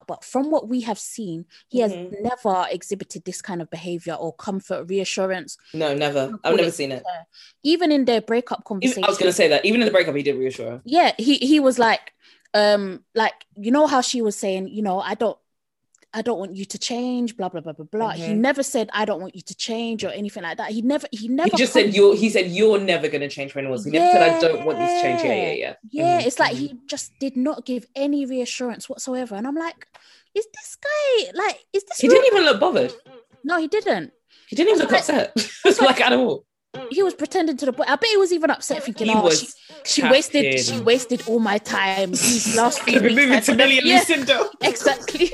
but from what we have seen, he has Mhm. never exhibited this kind of behavior or comfort, reassurance. No, never. I've Call never it seen it. even in their breakup I was conversation. gonna say that even in the breakup, he did reassure her. Yeah, he was like, you know how she was saying, I don't want you to change, blah blah blah blah blah. He Mhm. never said I don't want you to change or anything like that. He He never just come. said you're never gonna change for anyone. So he never said I don't want you to change. Yeah, Yeah, yeah, yeah. yeah. It's like Hmm. he just did not give any reassurance whatsoever. And I'm like, is this guy like, is this He real didn't even life? look bothered. No, he didn't. He didn't even That's look why upset. that's why Like at all. he was pretending to the point. I bet he was even upset, thinking, He "Oh, she was she wasted capping. she wasted all my time these last Could few have been weeks." moving I to could have, Millie and yeah, Lucinda. exactly.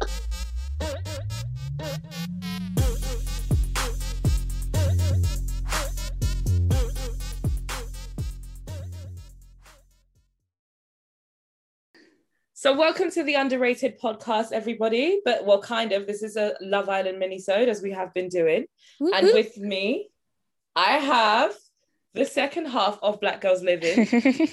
So welcome to the Underrated podcast, everybody. But well, kind of. This is a Love Island mini-sode, as we have been doing. And Woo-hoo. with me, I have the second half of Black Girls Living.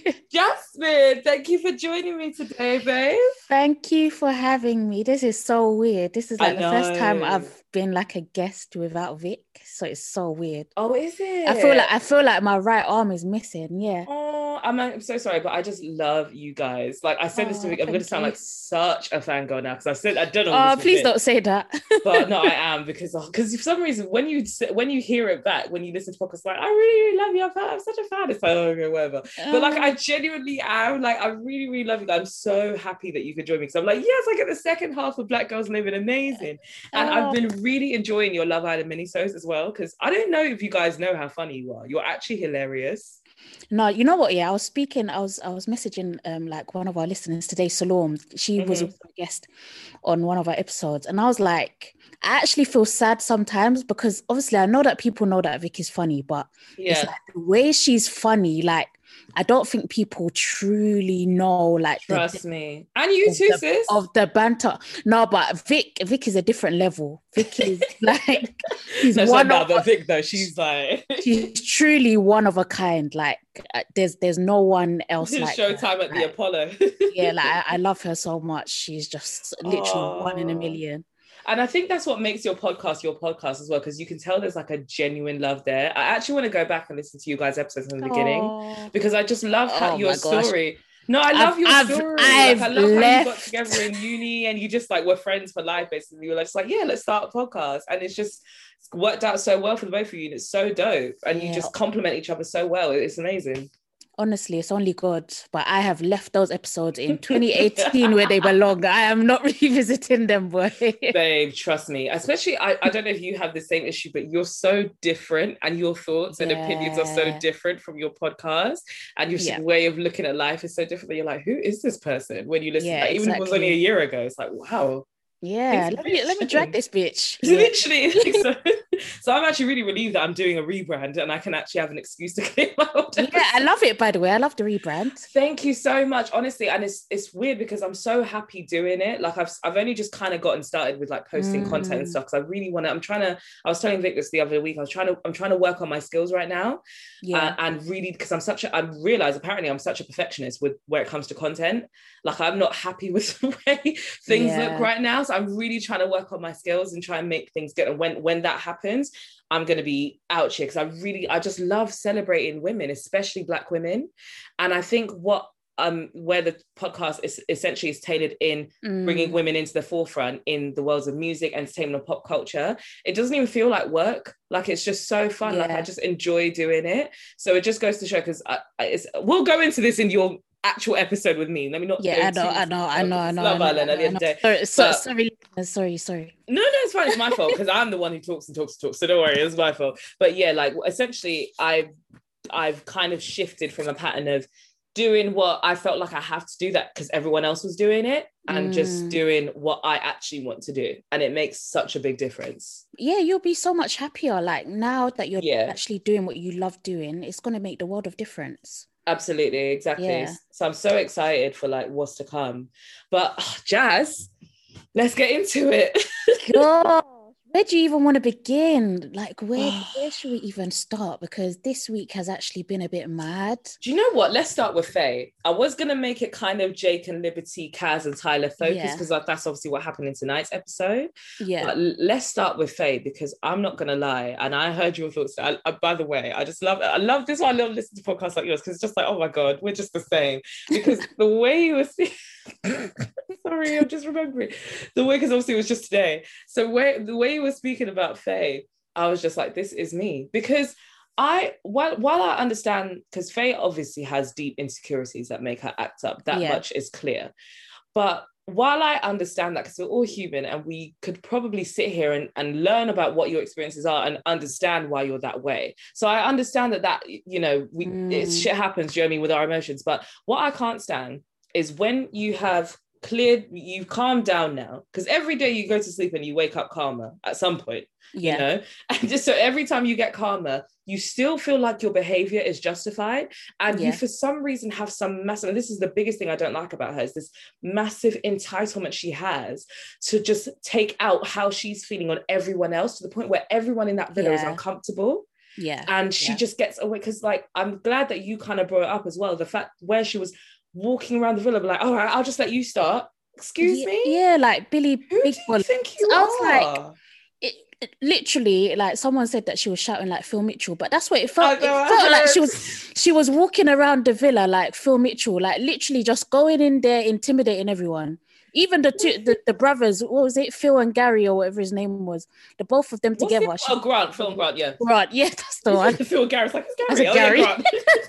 Jasmine, thank you for joining me today, babe. Thank you for having me. This is so weird. This is I like the first time know. I've been like a guest without Vic, so it's so weird. Oh, is I feel like it? I feel like my right arm is missing. Yeah. Oh, I'm so sorry, but I just love you guys. Like I said this to Oh, week, I'm going to thank sound you. like such a fangirl now because I said I don't know if Oh, this was please it, don't say that. but no, I am because for some reason when you hear it back when you listen to podcasts, like I really love you, I'm such a fan. It's like oh, okay, whatever. But like I genuinely am like I really love you. I'm so happy that you could join me because I'm like yes, I get the second half of Black Girls Living, amazing, and I've Oh, been really enjoying your Love Island minisodes as well because I don't know if you guys know how funny you are. You're actually hilarious. no, you know what? Yeah, I was messaging like one of our listeners today, Salome. She was Mm-hmm. also a guest on one of our episodes, and I was like, I actually feel sad sometimes because obviously I know that people know that Vic is funny, but it's Yeah. like the way she's funny, like I don't think people truly know like the Trust depth me. And you of too, the sis. of the banter. No, but Vic is a different level. Vic is like he's No, it's not one of now, but Vic, though, she's like she's truly one of a kind. Like there's no one else like her. Showtime at the Like Apollo. yeah, like I love her so much. She's just literally one in a Oh. million. And I think that's what makes your podcast as well, because you can tell there's like a genuine love there. I actually want to go back and listen to you guys' episodes from the beginning Oh, because I just love how oh your my gosh. story. No, I I've love your I've story. Like, I I've love how you got left. together in uni and you just like were friends for life, basically. You were just like, yeah, let's start a podcast. And it's just worked out so well for the both of you. And it's so dope. And you Yeah, just complement each other so well. It's amazing. honestly, it's only God. But I have left those episodes in 2018 where they belong. I am not revisiting them, boy. Babe, trust me. Especially, I don't know if you have the same issue, but you're so different and your thoughts and opinions are so Yeah, different from your podcast. And your yeah, way of looking at life is so different that you're like, who is this person? When you listen, yeah, like, even if it was only a exactly. year ago, it's like, wow, Yeah, things have really let me drag changed. this bitch. Yeah. Literally, like, so I'm actually really relieved that I'm doing a rebrand and I can actually have an excuse to clear my old Yeah, I episode. love it, by the way. I love the rebrand. Thank you so much, honestly. And it's weird because I'm so happy doing it. Like I've only just kind of gotten started with like posting content and Mm, stuff because I really want to. I was telling Vic this the other week. I'm trying to work on my skills right now, yeah, and really because I realize apparently I'm such a perfectionist with where it comes to content. Like I'm not happy with the way things look yeah, right now. So I'm really trying to work on my skills and try and make things good. And when that happens, I'm going to be out here because I just love celebrating women, especially Black women. And I think where the podcast is essentially is tailored in bringing mm, women into the forefront in the worlds of music, entertainment, and pop culture. It doesn't even feel like work. Like it's just so fun. Like I yeah, just enjoy doing it. So it just goes to show because we'll go into this in your actual episode with me. Let me not yeah. go I know, too I know, I know, because I it's know, I Love know, I Island at know, the I end know. of the day. Sorry, But sorry, sorry. no, it's fine. It's my fault because I'm the one who talks and talks and talks. So don't worry, it's my fault. But yeah, like essentially, I've kind of shifted from a pattern of doing what I felt like I have to do that because everyone else was doing it and just Mm. doing what I actually want to do. And it makes such a big difference. Yeah, you'll be so much happier. Like now that you're Yeah, actually doing what you love doing, it's gonna make the world of difference. absolutely. Exactly. Yeah. So I'm so excited for like what's to come. But Jazz, let's get into it. Gosh, Where do you even want to begin? Like, where should we even start? Because this week has actually been a bit mad. Do you know what? Let's start with Faye. I was going to make it kind of Jake and Liberty, Kaz and Tyler focus, because that's obviously what happened in tonight's episode. Yeah. But let's start with Faye, because I'm not going to lie. And I heard your thoughts. By the way, I love this one. I love listening to podcasts like yours, because it's just like, oh my God, we're just the same. Because the way you were sorry, I'm just remembering. The way, because obviously it was just today. So the way you were speaking about Faye, I was just like, this is me. Because while I understand, because Faye obviously has deep insecurities that make her act up, that much is clear. But while I understand that, because we're all human and we could probably sit here and learn about what your experiences are and understand why you're that way. So I understand that shit happens, do you know what I mean, with our emotions. But what I can't stand is when you've calmed down now, because every day you go to sleep and you wake up calmer at some point, you know, and just so every time you get calmer, you still feel like your behavior is justified, and you for some reason have some massive, and this is the biggest thing I don't like about her, is this massive entitlement she has to just take out how she's feeling on everyone else, to the point where everyone in that villa is uncomfortable. And she just gets away, because like, I'm glad that you kind of brought it up as well, the fact where she was walking around the villa, like, all right, I'll just let you start. Excuse me? Yeah, like Billy. Who do you think you are? I was like, it literally, like, someone said that she was shouting like Phil Mitchell, but that's what it felt. It felt like she was walking around the villa like Phil Mitchell, like literally just going in there, intimidating everyone. Even the brothers, what was it, Phil and Gary or whatever his name was, the both of them together. Phil and Grant, yeah. Grant, yeah, that's the one. Phil and Gary's like, it's Gary. Gary. Yeah,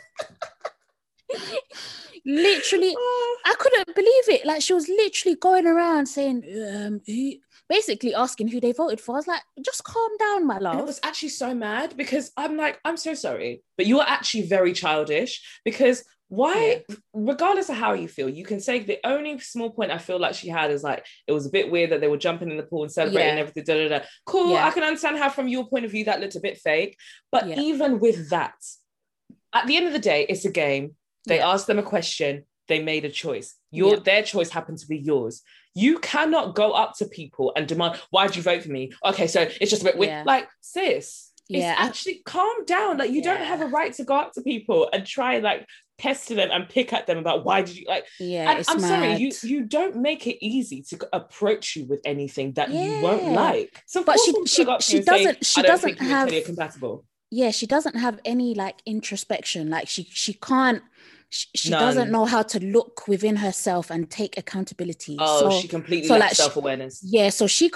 Literally, I couldn't believe it. Like, she was literally going around saying, basically asking who they voted for. I was like, just calm down, my love. And I was actually so mad, because I'm like, I'm so sorry, but you are actually very childish, because why, regardless of how you feel, you can say the only small point I feel like she had is like, it was a bit weird that they were jumping in the pool and celebrating everything, Cool, I can understand how from your point of view that looked a bit fake, but even with that, at the end of the day, it's a game. They asked them a question, they made a choice. Their choice happened to be yours. You cannot go up to people and demand, why did you vote for me? Okay, so it's just a bit weird. Like, sis, it's actually, calm down. Like, you don't have a right to go up to people and try and like pester them and pick at them about why did you like. And I'm sorry, you don't make it easy to approach you with anything that you won't like. So, but she doesn't have compatible. Yeah, she doesn't have any like introspection. Like she can't. She doesn't know how to look within herself and take accountability. She completely lacks self-awareness. So she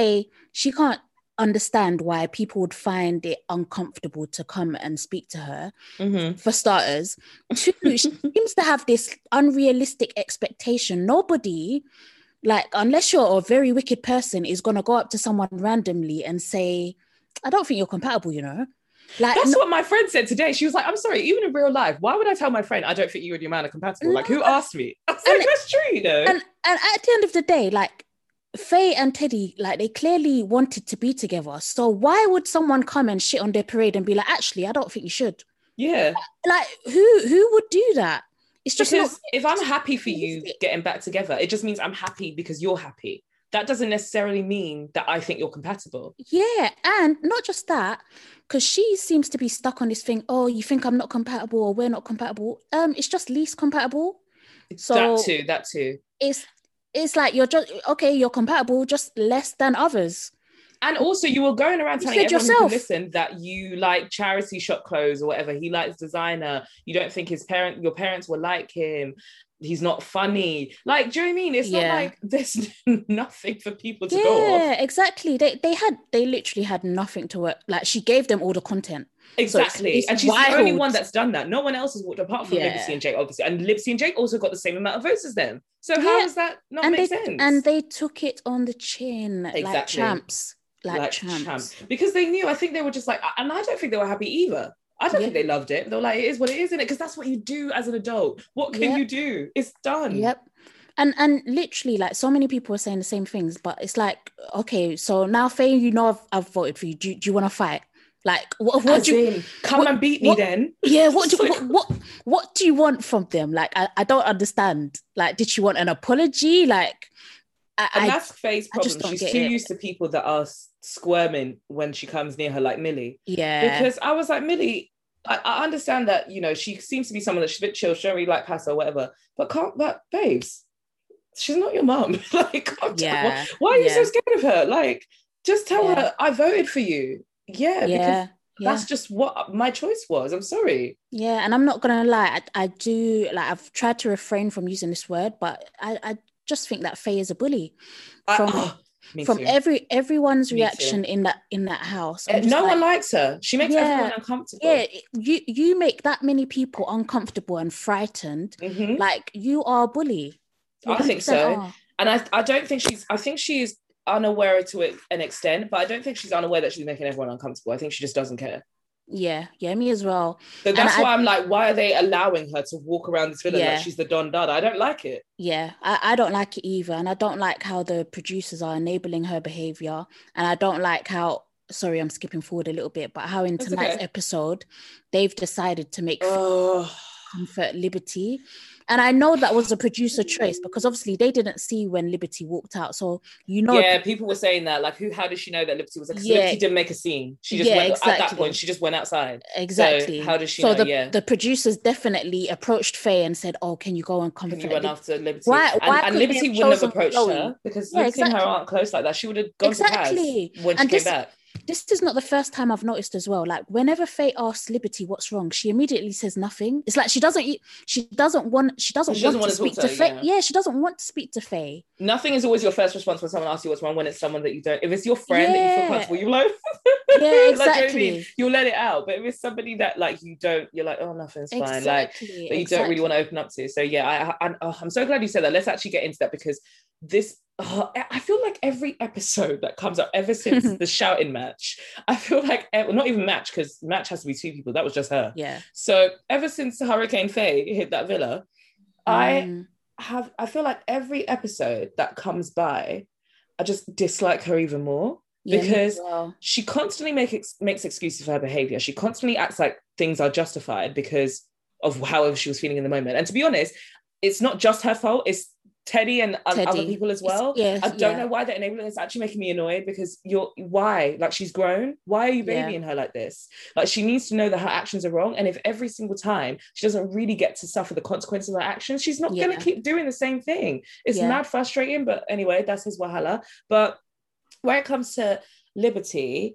can't understand why people would find it uncomfortable to come and speak to her, for starters. Two, she seems to have this unrealistic expectation. Nobody, like, unless you're a very wicked person, is going to go up to someone randomly and say, I don't think you're compatible, you know? Like, that's what my friend said today. She was like, I'm sorry, even in real life, why would I tell my friend I don't think you and your man are compatible? Like, who asked me? I was like, that's true, you know? And at the end of the day, like, Faye and Teddy, like, they clearly wanted to be together. So why would someone come and shit on their parade and be like, actually, I don't think you should? Yeah. Like, who would do that? It's just because if I'm happy for you getting back together, it just means I'm happy because you're happy. That doesn't necessarily mean that I think you're compatible. Yeah, and not just that, because she seems to be stuck on this thing, oh, you think I'm not compatible or we're not compatible. It's just least compatible. So that too. It's like you're just, okay, you're compatible, just less than others. And also you were going around telling everyone who can listen that you like charity shop clothes or whatever. He likes designer. You don't think your parents were like him. He's not funny. Like, do you know what I mean? It's not like there's nothing for people to go off. Yeah, exactly. They literally had nothing to work. Like, she gave them all the content. Exactly. So it's and she's wild. The only one that's done that. No one else has walked apart from Liberty and Jake, obviously. And Liberty and Jake also got the same amount of votes as them. So how does that not make sense? And they took it on the chin, like champs. Like champs. Because they knew, I think they were just like, and I don't think they were happy either. I don't think they loved it. They were like, it is what it is, isn't it? Because that's what you do as an adult. What can you do? It's done. Yep. And literally, like, so many people are saying the same things, but it's like, okay, so now Faye, you know I've voted for you. Do you want to fight? Like, what do you come and beat me then? Yeah, what do you want from them? Like, I don't understand. Like, did she want an apology? Like, And that's Faye's problem. She's too it. used to people that are squirming when she comes near her, like Millie. Yeah. Because I was like, Millie, I understand that, you know, she seems to be someone that's a bit chill, she don't really like pass or whatever. But babes, she's not your mum. Like, why are you so scared of her? Like, just tell her I voted for you. Because that's just what my choice was. I'm sorry. Yeah, and I'm not gonna lie, I do, like, I've tried to refrain from using this word, but I just think that Faye is a bully. From everyone's reaction in that house. No one likes her. She makes everyone uncomfortable. Yeah, you make that many people uncomfortable and frightened. Like, you are a bully. I think so. And I don't think I think she's unaware to an extent, but I don't think she's unaware that she's making everyone uncomfortable. I think she just doesn't care. Yeah, me as well. So that's why I'm like, why are they allowing her to walk around this villa like she's the Don Dada? I don't like it. Yeah, I don't like it either. And I don't like how the producers are enabling her behavior. And I don't like how, sorry, I'm skipping forward a little bit, but how in tonight's episode, they've decided to make comfort Liberty. And I know that was a producer choice because obviously they didn't see when Liberty walked out. So, you know. Yeah, people were saying that. Like, how did she know that Liberty was there? Because Liberty didn't make a scene. She just went, exactly. At that point, she just went outside. Exactly. So how does she know? The producers definitely approached Faye and said, oh, can you go and comfort? Can you run after Liberty? Why and Liberty wouldn't have approached her because Liberty and her aren't close like that. She would have gone to Kaz when she came back. This is not the first time I've noticed as well. Like, whenever Faye asks Liberty what's wrong, she immediately says nothing. It's like she doesn't want to speak to Faye. Yeah, she doesn't want to speak to Faye. Nothing is always your first response when someone asks you what's wrong, when it's someone that you don't. If it's your friend that you feel comfortable, you're like, yeah, exactly. Like, you'll let it out. But if it's somebody that like you don't, you're like, oh, nothing's fine. Like that you don't really want to open up to. So yeah, I'm so glad you said that. Let's actually get into that because this. I feel like every episode that comes up ever since the shouting match, I feel like not even match because match has to be two people. That was just her. Yeah. So ever since Hurricane Faye hit that villa, I feel like every episode that comes by, I just dislike her even more because she constantly makes excuses for her behavior. She constantly acts like things are justified because of however she was feeling in the moment. And to be honest, it's not just her fault. It's Teddy and other people as well. I don't know why they're enabling. It's actually making me annoyed because why? Like, she's grown. Why are you babying her like this? Like, she needs to know that her actions are wrong. And if every single time she doesn't really get to suffer the consequences of her actions, she's not going to keep doing the same thing. It's mad frustrating. But anyway, that's his wahala. But when it comes to Liberty,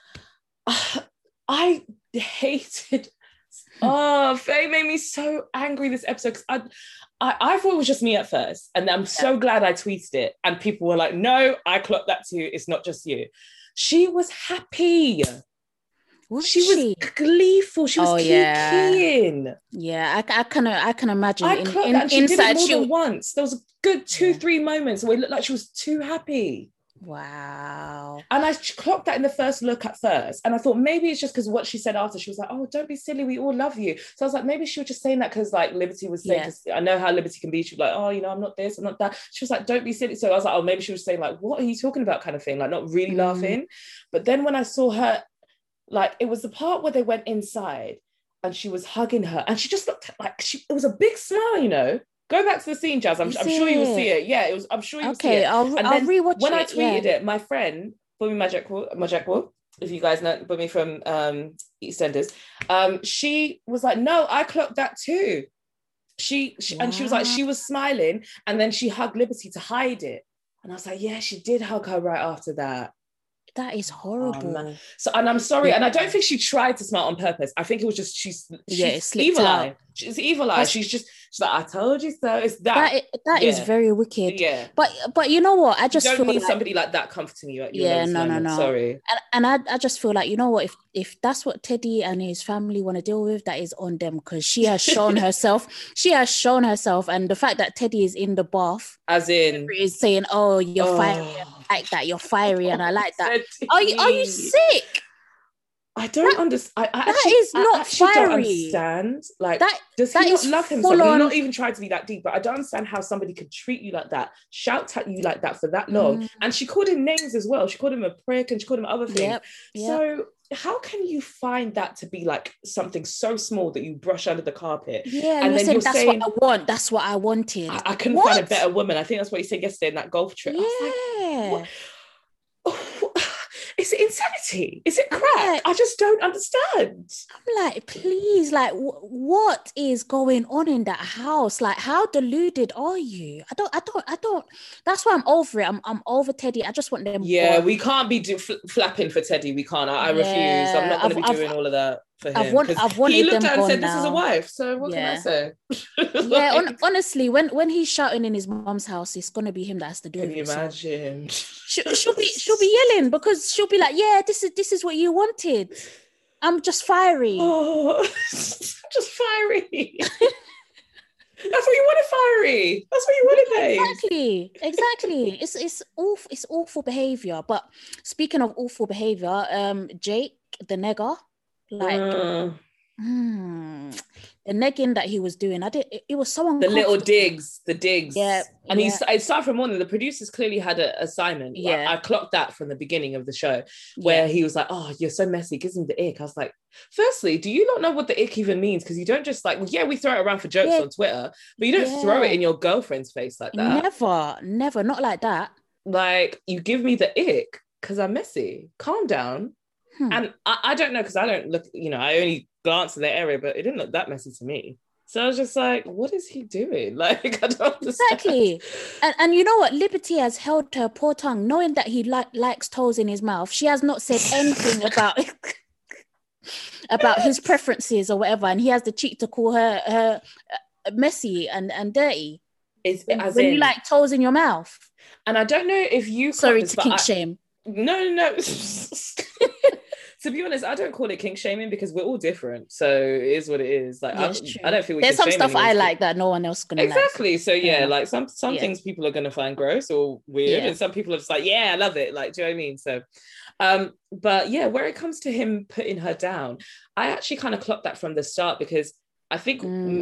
I hated. Faye made me so angry this episode because I thought it was just me at first, and I'm so glad I tweeted it, and people were like, "No, I clocked that too. It's not just you." She was happy. She was gleeful. She was kicking. Yeah, I can imagine. I clocked that. She did it more than once. There was a good 2-3 moments where it looked like she was too happy. Wow. And I clocked that in the first look at first. And I thought maybe it's just because what she said after, she was like, oh, don't be silly. We all love you. So I was like, maybe she was just saying that because like Liberty was saying, I know how Liberty can be. She was like, oh, you know, I'm not this, I'm not that. She was like, don't be silly. So I was like, oh, maybe she was saying like, what are you talking about kind of thing? Like not really laughing. But then when I saw her, like it was the part where they went inside and she was hugging her and she just looked like it was a big smile, you know. Go back to the scene, Jazz. I'm sure you will see it. Yeah, it was. I'm sure you will see it. I'll rewatch it. When I tweeted it, my friend, Bumi Majakwo, if you guys know Bumi from EastEnders, she was like, no, I clocked that too. And she was like, she was smiling and then she hugged Liberty to hide it. And I was like, yeah, she did hug her right after that. That is horrible. And I'm sorry, and I don't think she tried to smile on purpose. I think it was just she's evil eye. She's evil eye. She's like, I told you so. It's that is very wicked. Yeah. But you know what? I just don't feel need like somebody like that comforting you at your moment. Sorry. And I just feel like, you know what, if that's what Teddy and his family want to deal with, that is on them because she has shown herself. And the fact that Teddy is in the bath, as in is saying, oh, you're fiery, I like that, you're fiery, and I like that. Are you sick? I don't understand. I not fiery. Don't understand. Like, does he not love himself? I'm not even trying to be that deep, but I don't understand how somebody could treat you like that, shout at you like that for that long. And she called him names as well. She called him a prick and she called him other things. Yep. So how can you find that to be like something so small that you brush under the carpet? Yeah, and then saying, you're that's saying, what I want. That's what I wanted. I couldn't find a better woman. I think that's what you said yesterday in that golf trip. Yeah. I was like, what? Is it insanity? Is it crack? Like, I just don't understand. I'm like, please, like, what is going on in that house? Like, how deluded are you? I don't. That's why I'm over it. I'm over Teddy. I just want them. Yeah, gone. we can't be flapping for Teddy. We can't. I refuse. I'm not going to be doing all of that for him. I've wanted he looked them at and said, now. "This is a wife." So what can I say? Yeah, honestly, when he's shouting in his mom's house, it's gonna be him that has to do it. Can you imagine? She'll be yelling because she'll be like, "Yeah, this is what you wanted. I'm just fiery." Oh, just fiery. That's what you wanted, fiery. That's what you wanted, Exactly. It's awful behavior. But speaking of awful behavior, Jake the nigger, like. The negging that he was doing, it was so uncomfortable. The digs. Yeah. And it started from morning. The producers clearly had an assignment. Yeah. I clocked that from the beginning of the show where he was like, "Oh, you're so messy," gives him the ick. I was like, firstly, do you not know what the ick even means? Because you don't just like, we throw it around for jokes on Twitter, but you don't throw it in your girlfriend's face like that. Never, not like that. Like, you give me the ick because I'm messy. Calm down. And I don't know, because I don't look, I only glance in the area, but it didn't look that messy to me. So I was just like, what is he doing? Like, I don't understand. Exactly. And you know what? Liberty has held her poor tongue, knowing that he likes toes in his mouth. She has not said anything about his preferences or whatever. And he has the cheek to call her messy and dirty. When you like toes in your mouth. And I don't know if you... Sorry to kink shame. No. To be honest, I don't call it kink shaming because we're all different. So it is what it is. Like, I don't feel there's some stuff I like that no one else is gonna exactly. Like. So like some things people are gonna find gross or weird, and some people are just like, yeah, I love it. Like, do you know what I mean? So, but yeah, where it comes to him putting her down, I actually kind of clocked that from the start because I think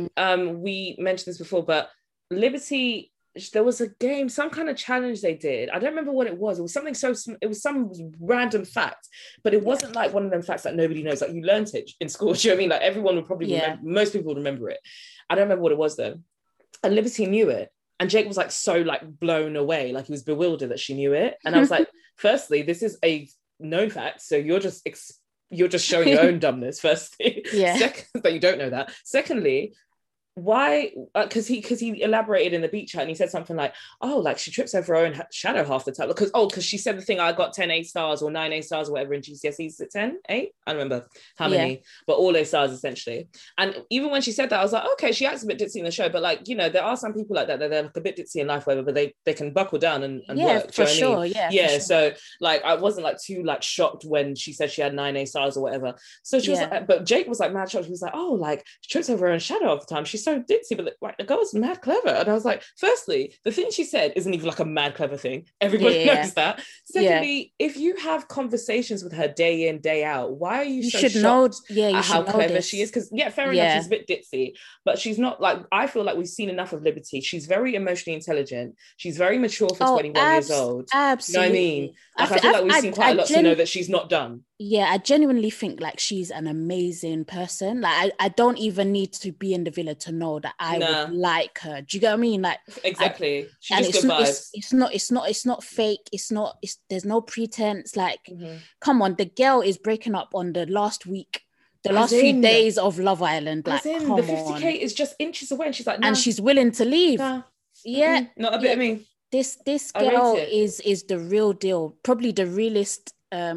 we mentioned this before, but Liberty. There was a game, some kind of challenge they did. I don't remember what it was. It was something it was some random fact, but it wasn't like one of them facts that nobody knows. Like, you learned it in school. Do you know what I mean? Like, everyone would probably remember, most people would remember it. I don't remember what it was though. And Liberty knew it. And Jake was like so like blown away. Like, he was bewildered that she knew it. And I was like, firstly, this is a known fact. So you're just showing your own dumbness, firstly. Second, that you don't know that. Secondly, why? Because he elaborated in the beach chat and he said something like, "Oh, like she trips over her own shadow half the time." Because she said the thing, I got 10 A stars or 9 A stars or whatever in GCSEs. Is it 10? 8? I don't remember how many, but all A stars essentially. And even when she said that, I was like, okay, she acts a bit ditzy in the show, but like, there are some people like that they're like a bit ditzy in life, whatever, but they can buckle down and work. For sure. Yeah. So like, I wasn't like too like shocked when she said she had 9 A stars or whatever. So she was like, but Jake was like mad shocked. He was like, oh, like she trips over her own shadow all the time. She's so ditzy, but like the girl's mad clever. And I was like, firstly, the thing she said isn't even like a mad clever thing. Everybody knows that. Secondly, if you have conversations with her day in, day out, why are you so shocked at how clever she is? Because fair enough, she's a bit ditzy, but she's not like, I feel like we've seen enough of Liberty. She's very emotionally intelligent. She's very mature for 21 years old. Absolutely. You know what I mean? Like, I feel like we've seen quite a lot to know that she's not done. Yeah, I genuinely think like she's an amazing person. Like, I don't even need to be in the villa to know that I would like her. Do you get what I mean? Like, exactly. She's just good vibes. It's not fake. There's no pretense. Like, come on, the girl is breaking up on the last week. The last few days of Love Island. Like, come the 50K is just inches away, and she's like, and she's willing to leave. Yeah, not a bit of me. This girl is the real deal. Probably the realest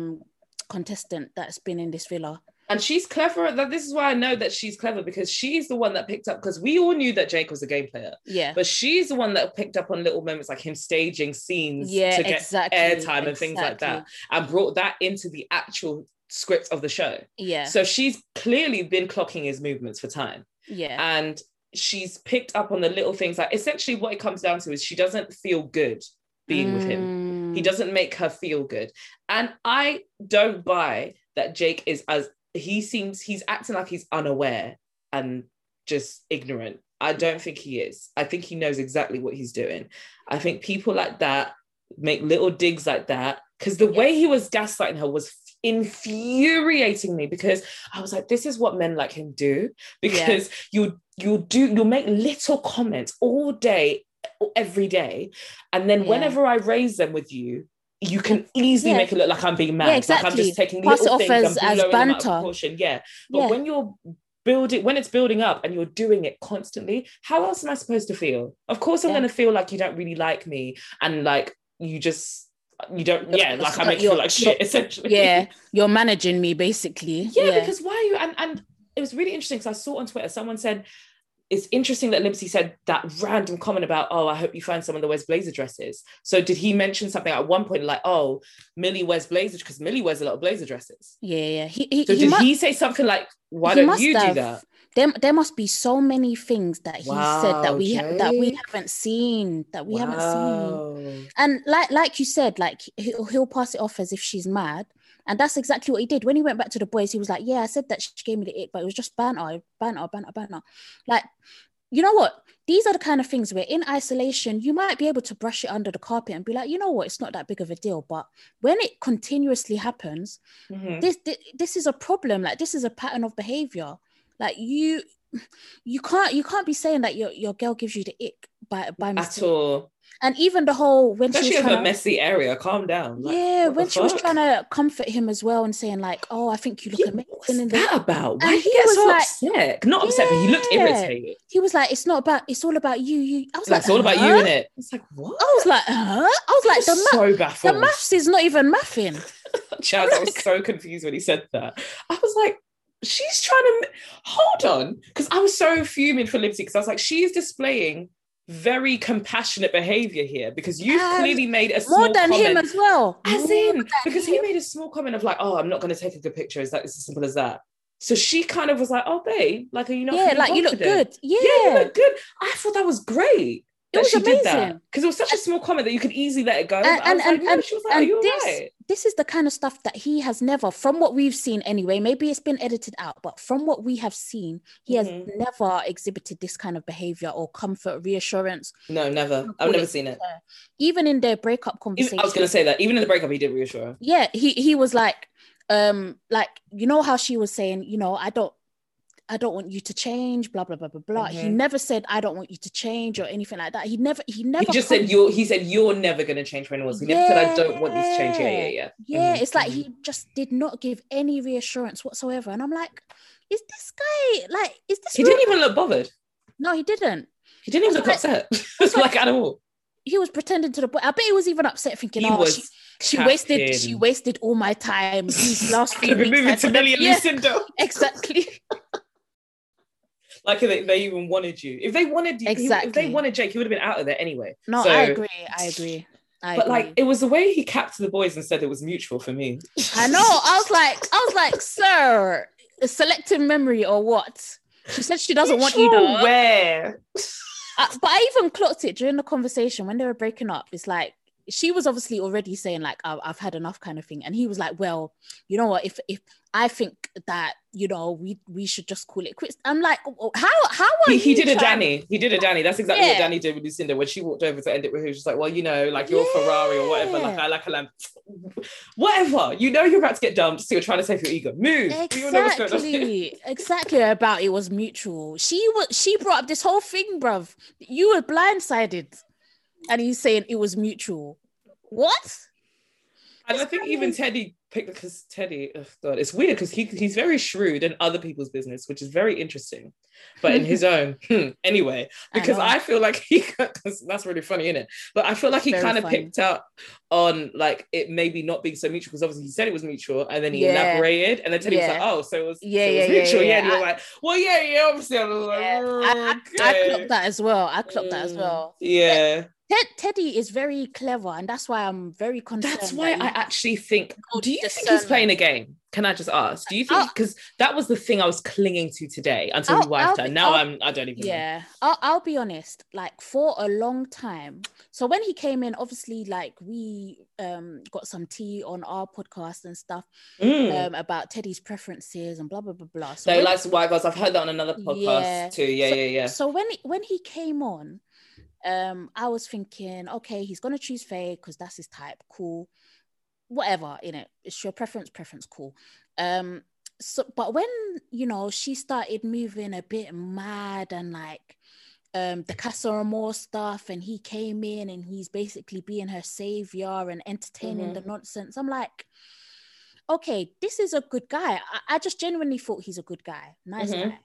contestant that's been in this villa. And she's clever. This is why I know that she's clever, because she's the one that picked up, because we all knew that Jake was a game player. Yeah. But she's the one that picked up on little moments like him staging scenes to get airtime and things like that, and brought that into the actual script of the show. Yeah. So she's clearly been clocking his movements for time. Yeah. And she's picked up on the little things. Like, essentially what it comes down to is she doesn't feel good being with him. He doesn't make her feel good. And I don't buy that Jake is he's acting like he's unaware and just ignorant. I don't think he is. I think he knows exactly what he's doing. I think people like that make little digs like that, because the way he was gaslighting her was infuriating me, because I was like, this is what men like him do, because you'll make little comments all day, every day, and then whenever I raise them with you, you can easily make it look like I'm being mad. Yeah, exactly. Like I'm just taking Pass little things and as blowing them out of banter. proportion. But when it's building up and you're doing it constantly, how else am I supposed to feel? Of course I'm going to feel like you don't really like me, and like you don't like I make you feel like shit, essentially. Yeah, you're managing me, basically. Because why are you? And it was really interesting, because I saw on Twitter, someone said, it's interesting that Libsy said that random comment about, oh, I hope you find someone that wears blazer dresses. So did he mention something at one point like, oh, Millie wears blazer, because Millie wears a lot of blazer dresses? Yeah. He say something like, why don't you do that? There must be so many things that he said that we haven't seen, and like you said, like he'll pass it off as if she's mad. And that's exactly what he did. When he went back to the boys, he was like, yeah, I said that she gave me the ick, but it was just banter. Like, you know what? These are the kind of things where in isolation, you might be able to brush it under the carpet and be like, you know what? It's not that big of a deal. But when it continuously happens, this is a problem. Like, this is a pattern of behavior. Like, you can't be saying that your girl gives you the ick by mistake. At all. And even the whole, when especially she was in a messy area, calm down. Like, when she was trying to comfort him as well and saying like, oh, I think you look amazing. What's that about? Why did he get so upset? Not upset, but he looked irritated. He was like, it's all about you. I was like, it's all about you, innit? It's like, what? I was like, so baffled. The maths is not even mathing. Chaz, I was so confused when he said that. I was like, she's trying to hold on, because I was so fuming for Libsy, because I was like, she is displaying very compassionate behavior here, because you've clearly made a small more than comment, him as well, because he made a small comment of like, oh, I'm not going to take a good picture. It's as simple as that. So she kind of was like, oh babe, like, are you not like, you look good. You look good. I thought that was great. It was amazing, because it was such a small comment that you could easily let it go. And she was like, are you right? This is the kind of stuff that he has never, from what we've seen anyway, maybe it's been edited out, but from what we have seen, he has never exhibited this kind of behavior or comfort, reassurance. No, never. I've never seen it. Even in their breakup conversation. I was going to say that. Even in the breakup, he did reassure her. Yeah, he was like, you know how she was saying, you know, I don't want you to change, blah blah blah blah blah. He never said I don't want you to change or anything like that. He never. He just said you're never going to change for anyone else. He never said I don't want you to change. Yeah. It's like he just did not give any reassurance whatsoever. And I'm like, is this guy like? Is this? He didn't even look bothered. No, he didn't. He didn't even look upset. Like at all. He was pretending to the point. I bet he was even upset, thinking, she wasted all my time. These last few weeks. Moving to Millie and Lucinda. Exactly. Like they even wanted you. If they wanted you, if they wanted Jake, he would have been out of there anyway. No, so, I agree. But like, it was the way he capped the boys and said it was mutual for me. I know. I was like, sir, selective memory or what? She said she doesn't want you to. Where? But I even clocked it during the conversation when they were breaking up. It's like, she was obviously already saying like, I've had enough kind of thing. And he was like, well, you know what, if I think that, you know, we should just call it quits. I'm like, how are you? He did a Danny. That's exactly what Danny did with Lucinda when she walked over to end it with her. She's like, well, you know, like you're a Ferrari or whatever. Like I like a lamp. Whatever. You know you're about to get dumped, so you're trying to save your ego. Move. Exactly about it was mutual. She brought up this whole thing, bruv. You were blindsided. And he's saying it was mutual. What? And I think even Teddy picked, because Teddy, oh God, it's weird because he's very shrewd in other people's business, which is very interesting. But in his own, anyway, because I feel like that's really funny, isn't it? But I feel like he kind of picked up on like it maybe not being so mutual, because obviously he said it was mutual and then he elaborated, and then Teddy was like, oh, so it was mutual. And you're like, well, obviously. I was like, I clocked that as well. Yeah. Teddy is very clever, and that's why I'm very concerned. That's why I actually think. Do you think he's playing a game? Can I just ask? Do you think, because that was the thing I was clinging to today until we wiped her. Now I don't even. Yeah, know. I'll be honest. Like for a long time. So when he came in, obviously, like we got some tea on our podcast and stuff about Teddy's preferences and blah blah blah blah. So he likes white girls. I've heard that on another podcast too. Yeah. So when he came on. I was thinking, okay, he's gonna choose Faye because that's his type. Cool. whatever, it's your preference, cool. So, but when, she started moving a bit mad and like, the Casa Amor stuff, and he came in and he's basically being her savior and entertaining the nonsense. I'm like, okay, this is a good guy. I just genuinely thought he's a good guy. Nice guy.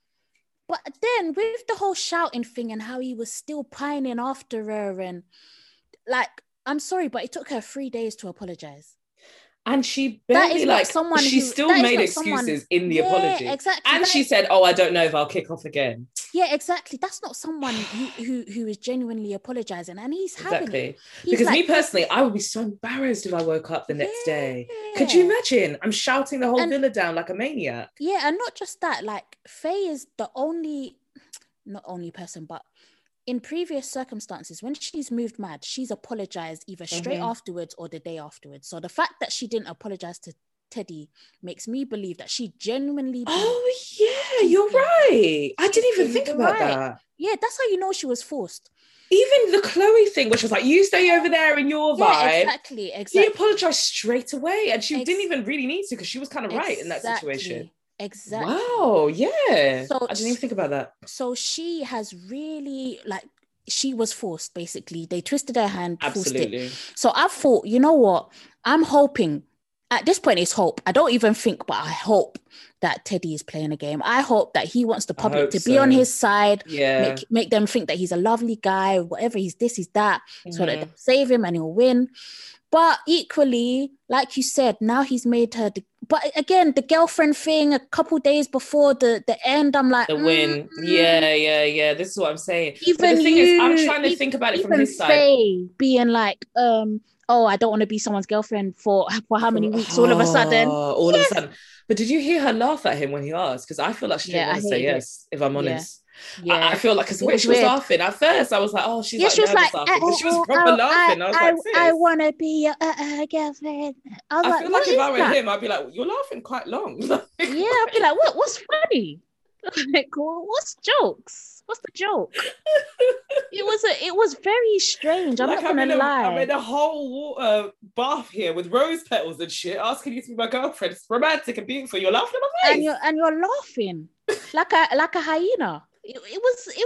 But then with the whole shouting thing and how he was still pining after her, and like, I'm sorry, but it took her 3 days to apologize. And she barely, she still made excuses in the apology. Exactly. And she said, I don't know if I'll kick off again. Yeah, exactly. That's not someone who is genuinely apologizing, and he's having it. Because me personally, I would be so embarrassed if I woke up the next day. Could you imagine? I'm shouting the whole villa down like a maniac. Yeah, and not just that, like, Faye is not only person, but in previous circumstances, when she's moved mad, she's apologized either straight afterwards or the day afterwards. So the fact that she didn't apologize to Teddy makes me believe that she genuinely... Oh, yeah, you're right. I didn't even think about that. Yeah, that's how you know she was forced. Even the Chloe thing, which was like, you stay over there in your vibe. Exactly. He apologized straight away, and she didn't even really need to, because she was kind of right in that situation. Exactly. Wow, yeah. So, I didn't even think about that. So she has really, like, she was forced, basically. They twisted her hand, absolutely. Forced it. So I thought, you know what? I'm hoping, at this point it's hope. I don't even think, but I hope that Teddy is playing a game. I hope that he wants the public to be on his side, make them think that he's a lovely guy, whatever, he's this, he's that, so that they'll save him and he'll win. But equally, like you said, now he's made her... But again, the girlfriend thing, a couple days before the end, I'm like... The win. Yeah. This is what I'm saying. Even the thing is, I'm trying to think about it from his side. Faye being like, oh, I don't want to be someone's girlfriend for how many weeks, all of a sudden. All of a sudden. But did you hear her laugh at him when he asked? Because I feel like she didn't want to say yes, if I'm honest. Yeah. I feel like, because the way she was laughing at first, I was like, oh, she's she was like, laughing, but she was proper laughing. I was like, sis, I want to be your girlfriend. I feel like if I were him, I'd be like, you're laughing quite long. Yeah, I'd be like, what's funny? Like, what's jokes? What's the joke? It was very strange. I'm not gonna lie. I'm in a whole bath here with rose petals and shit, asking you to be my girlfriend. It's romantic and beautiful. You're laughing at my face, and you're laughing like a hyena. It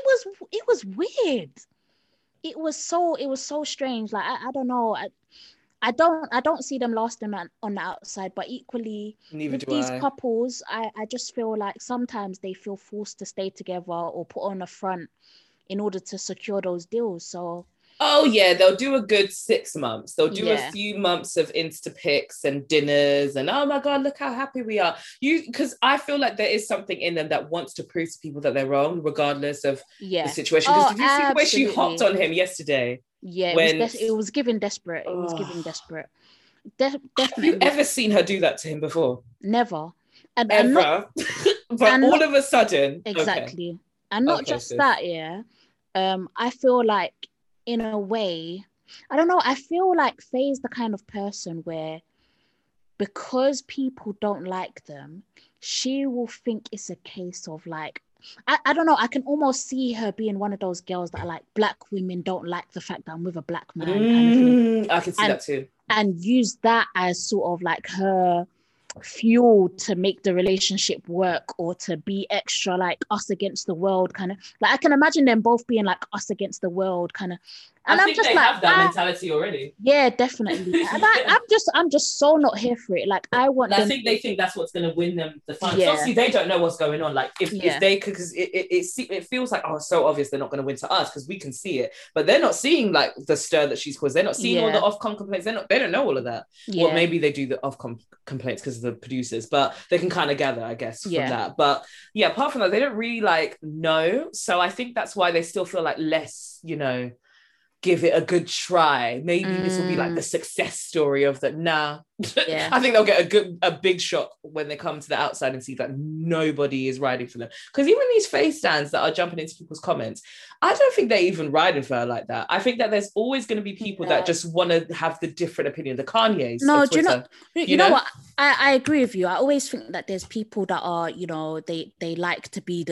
was weird. It was so strange. Like I don't know. I don't see them lasting on the outside, but equally with these couples, I just feel like sometimes they feel forced to stay together or put on a front in order to secure those deals. So oh yeah, they'll do a good 6 months. They'll do a few months of Insta pics and dinners and oh my God, look how happy we are. Because I feel like there is something in them that wants to prove to people that they're wrong, regardless of the situation. Because did you see the way she hopped on him yesterday? Yeah, it was giving desperate. It was giving desperate. Definitely. Have you ever seen her do that to him before? Never. Ever. But all of a sudden. Exactly. Okay. And not just that, yeah. I feel like, in a way, I don't know, I feel like Faye is the kind of person where, because people don't like them, she will think it's a case of like, I don't know, I can almost see her being one of those girls that are like, black women don't like the fact that I'm with a black man kind of thing. I can see that too. And use that as sort of like her fuel to make the relationship work, or to be extra like us against the world kind of. Like I can imagine them both being like us against the world kind of. And I think I'm just they have that mentality already. Yeah, definitely. And I'm just so not here for it. Like I want. I think they think that's what's going to win them the fight. Yeah. Obviously, they don't know what's going on. Like if they, because it feels like, oh, it's so obvious they're not going to win to us because we can see it, but they're not seeing like the stir that she's caused. They're not seeing all the Ofcom complaints. They don't know all of that. Yeah. Well, maybe they do the Ofcom complaints because of the producers, but they can kind of gather, I guess, from that. But yeah, apart from that, they don't really like know. So I think that's why they still feel like less, give it a good try. Maybe this will be like the success story of that. Nah. Yeah. I think they'll get a big shot when they come to the outside and see that nobody is riding for them. Because even these face stands that are jumping into people's comments, I don't think they're even riding for her like that. I think that there's always going to be people that just want to have the different opinion, the Kanye's. No, do you know what? I agree with you. I always think that there's people that are, they like to be the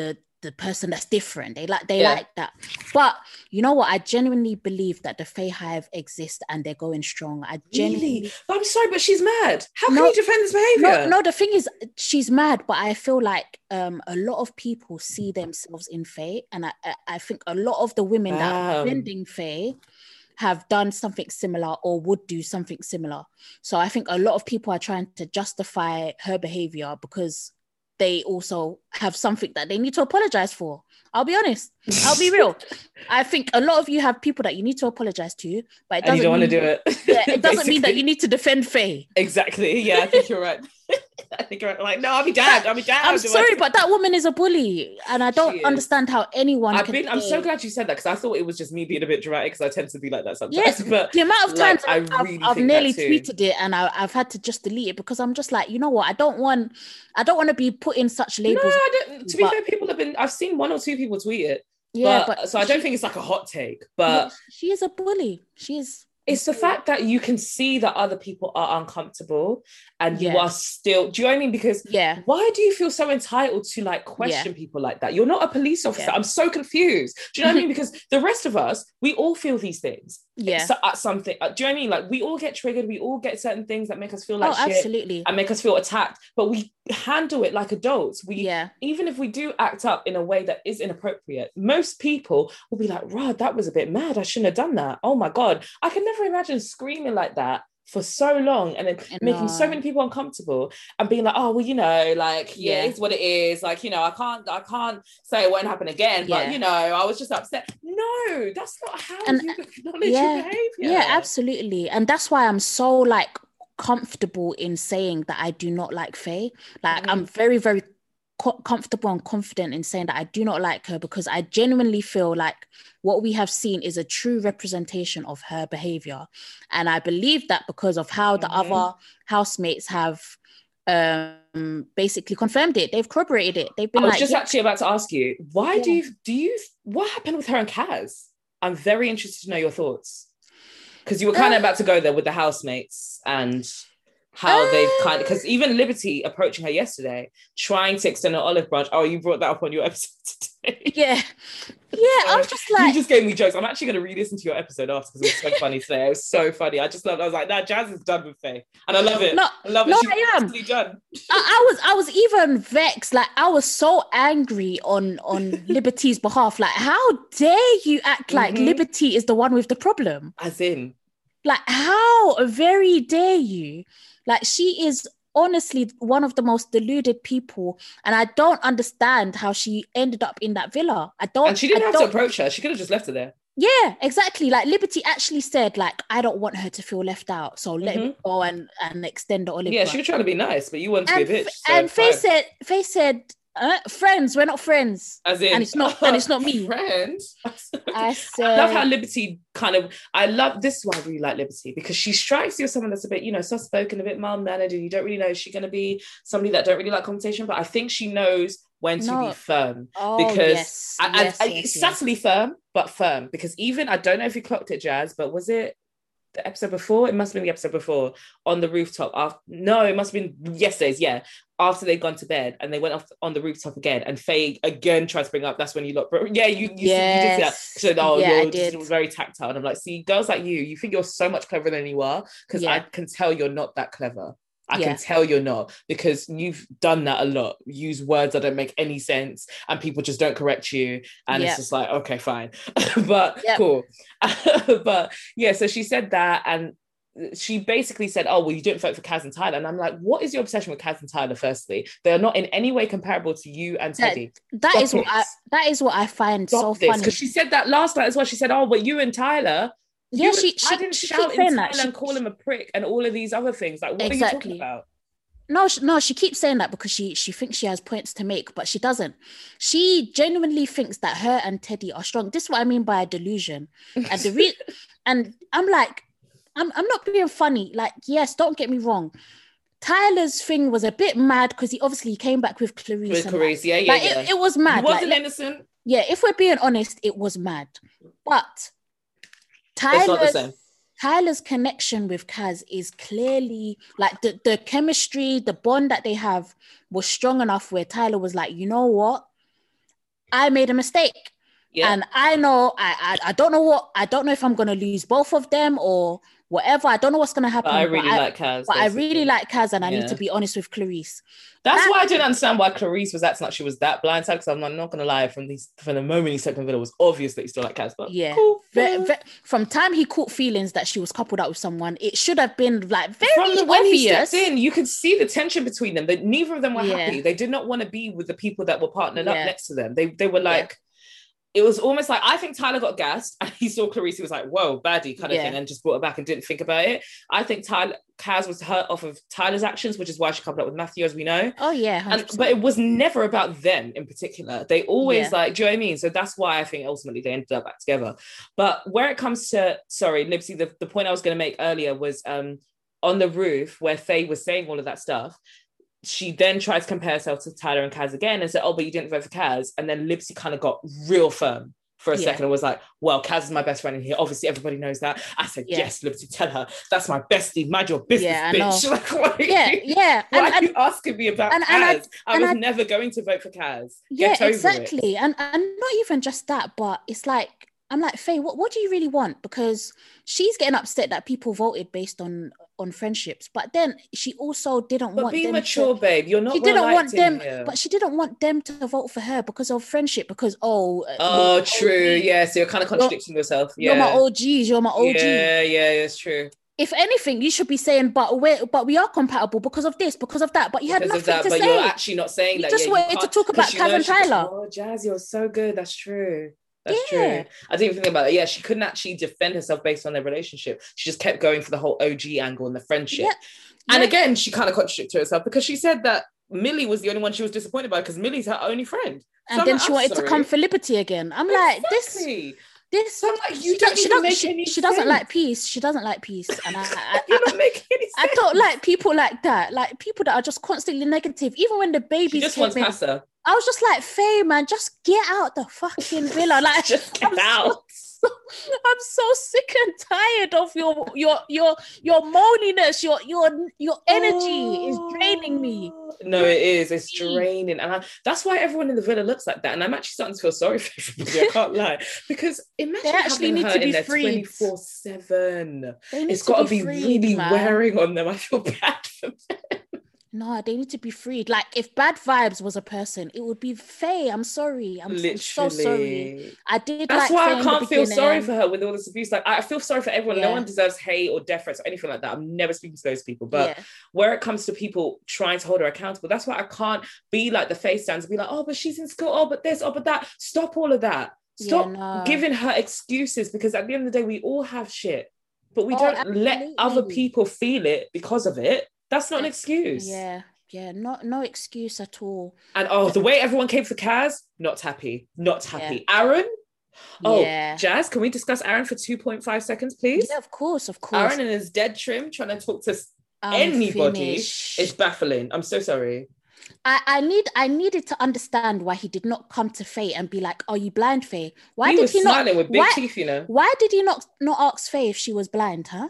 the person that's different. They like that. But you know what? I genuinely believe that the Fae Hive exist and they're going strong. I genuinely. Really? I'm sorry, but she's mad. How can you defend this behavior? No, the thing is, she's mad, but I feel like a lot of people see themselves in Fae, and I think a lot of the women that are defending Fae have done something similar or would do something similar. So I think a lot of people are trying to justify her behavior because they also have something that they need to apologize for. I'll be honest. I'll be real. I think a lot of you have people that you need to apologize to, but it doesn't you don't want to do it. Yeah, it doesn't mean that you need to defend Faye. Exactly. Yeah, I think you're right. I think you're right. Like, no, I'll be damned. I'm sorry, but that woman is a bully, and I don't understand how anyone. I'm so glad you said that, because I thought it was just me being a bit dramatic, because I tend to be like that sometimes. Yes, but the amount of times I've nearly tweeted it, and I've had to just delete it because I'm just like, you know what? I don't want to be put in such labels. No, I don't. To be fair, people have been. I've seen 1 or 2 people tweet it. Yeah, but so I don't think it's like a hot take. But she is a bully. She is. It's the fact that you can see that other people are uncomfortable and you are still, do you know what I mean? Because why do you feel so entitled to like question people like that? You're not a police officer. I'm so confused. Do you know what I mean? Because the rest of us, we all feel these things. Yeah. At something. Do you know what I mean? Like we all get triggered. We all get certain things that make us feel like shit. Absolutely. And make us feel attacked. But we handle it like adults. Even if we do act up in a way that is inappropriate, most people will be like, Rod, that was a bit mad. I shouldn't have done that. Oh my God. I can never imagine screaming like that for so long and then making so many people uncomfortable and being like, oh, well, you know, like, it's what it is. Like, you know, I can't say it won't happen again, but you know, I was just upset. No, that's not how you acknowledge your behavior. Yeah, absolutely. And that's why I'm so like comfortable in saying that I do not like Faye. Like I'm very, very comfortable and confident in saying that I do not like her, because I genuinely feel like what we have seen is a true representation of her behavior. And I believe that because of how the other housemates have basically confirmed it. They've corroborated it. They've been actually about to ask you, why do you what happened with her and Kaz? I'm very interested to know your thoughts, because you were kind of about to go there with the housemates and how they've kind of, because even Liberty approaching her yesterday, trying to extend an olive branch. Oh, you brought that up on your episode today. Yeah, I was just like, you just gave me jokes. I'm actually going to re-listen to your episode after, because it was so funny today. It was so funny. I just loved. I was like, nah, Jazz is done with Faye, and I love it. I love it. She's absolutely done. I was even vexed. Like I was so angry on Liberty's behalf. Like, how dare you act like Liberty is the one with the problem? As in, like, how very dare you? Like, she is honestly one of the most deluded people, and I don't understand how she ended up in that villa. And she didn't have to approach her. She could have just left her there. Yeah, exactly. Like Liberty actually said, like, I don't want her to feel left out, so let me go and extend the olive. Yeah, she was trying to be nice, but you wanted to be a bitch. And Faye said, friends, we're not friends. As in, and it's not me. Friends. I love how Liberty I love this is why I really like Liberty, because she strikes you as someone that's a bit, you know, soft-spoken, a bit mild-mannered, and you don't really know if she's going to be somebody that don't really like confrontation, but I think she knows when to be firm. Because subtly firm, but firm. Because even, I don't know if you clocked it, Jazz, but was it the episode before? It must have been the episode before, on the rooftop. It must have been yesterday's, after they'd gone to bed and they went off on the rooftop again, and Faye again tried to bring up, that's when you you did see that. So you're just very tactile, and I'm like, see, girls like you think you're so much cleverer than you are, because I can tell you're not that clever. I can tell you're not, because you've done that a lot. Use words that don't make any sense and people just don't correct you. And it's just like, okay, fine. But cool. But yeah, so she said that, and she basically said, oh, well, you didn't vote for Kaz and Tyler. And I'm like, what is your obsession with Kaz and Tyler, firstly? They are not in any way comparable to you and Teddy. That is what I find so funny. Because she said that last night as well. She said, oh, but you and Tyler... she didn't shout in Tyler and call him a prick and all of these other things. Like, what are you talking about? No, she keeps saying that because she thinks she has points to make, but she doesn't. She genuinely thinks that her and Teddy are strong. This is what I mean by a delusion. And and I'm like, I'm not being funny. Like, yes, don't get me wrong. Tyler's thing was a bit mad because he obviously came back with Clarice. It was mad. He wasn't innocent. Yeah, if we're being honest, it was mad. But Tyler's connection with Kaz is clearly like the chemistry, the bond that they have was strong enough where Tyler was like, you know what? I made a mistake. Yeah. And I know, I don't know if I'm going to lose both of them or whatever. I don't know what's going to happen. But I really like Kaz. But basically. I really like Kaz, and I need to be honest with Clarice. That's why I didn't understand why Clarice was acting like she was that blindsided, because I'm not going to lie, from the moment he stepped in the villa, it was obvious that he still liked Kaz. But yeah. Cool. From time he caught feelings that she was coupled up with someone, it should have been like very obvious. When he stepped in, you could see the tension between them. That neither of them were happy. They did not want to be with the people that were partnered up next to them. They were like... It was almost like, I think Tyler got gassed and he saw Clarice, he was like, whoa, baddie kind of thing, and just brought it back and didn't think about it. I think Kaz was hurt off of Tyler's actions, which is why she coupled up with Matthew, as we know. Oh, yeah. But it was never about them in particular. They always do you know what I mean? So that's why I think ultimately they ended up back together. But where it comes to, sorry, Libsy, the point I was going to make earlier was on the roof where Faye was saying all of that stuff. She then tried to compare herself to Tyler and Kaz again and said, oh, but you didn't vote for Kaz. And then Libsy kind of got real firm for a second and was like, well, Kaz is my best friend in here. Obviously, everybody knows that. I said, yes, Libsy, tell her. That's my bestie. Mind your business, bitch. Like, why are you asking me about Kaz? I was never going to vote for Kaz. Get over exactly. And not even just that, but it's like, I'm like, Faye, what do you really want? Because she's getting upset that people voted based on friendships, but then she also didn't want them mature, babe. You're not. She didn't want them, but she didn't want them to vote for her because of friendship. Because true, yeah. So you're kind of contradicting yourself. Yeah, you're my OGs. You're my OG. Yeah, it's true. If anything, you should be saying, but we are compatible because of this, because of that. But you had nothing to say. But you're actually not saying that. You just wanted to talk about Kaz and Tyler. Oh, Jazz, you're so good. That's true. That's true. I didn't even think about that. Yeah, she couldn't actually defend herself based on their relationship. She just kept going for the whole OG angle and the friendship. And again, she kind of contradicted herself because she said that Millie was the only one she was disappointed by because Millie's her only friend. And so then she wanted to come for Liberty again. I'm like, this. So I'm like, she doesn't like peace. She doesn't like peace. And you're not making any sense. I don't like people like that. Like people that are just constantly negative. Even when the babies she just wants pasta. I was just like, Faye, man, just get out the fucking villa. Like, just get out. I'm so sick and tired of your moaniness. Your energy is draining me. No, it is. It's draining, and that's why everyone in the villa looks like that. And I'm actually starting to feel sorry for everybody. I can't lie, because imagine they actually need to be freed 24/7. It's got to be really wearing on them. I feel bad for them. No, they need to be freed. Like, if Bad Vibes was a person, it would be Faye. I'm sorry. I'm so sorry. That's why I can't feel sorry for her with all this abuse. Like, I feel sorry for everyone. No one deserves hate or deference or anything like that. I'm never speaking to those people. But where it comes to people trying to hold her accountable, that's why I can't be like the face stands and be like, oh, but she's in school. Oh, but this. Oh, but that. Stop all of that. Stop giving her excuses, because at the end of the day, we all have shit. But we don't let other people feel it because of it. That's not an excuse. Yeah, no excuse at all. And the way everyone came for Kaz, not happy. Aaron? Jazz, can we discuss Aaron for 2.5 seconds, please? Yeah, of course. Aaron in his dead trim trying to talk to anybody is baffling. I'm so sorry. I needed to understand why he did not come to Faye and be like, "Are you blind, Faye?" He was smiling with big teeth, you know. Why did he not ask Faye if she was blind, huh?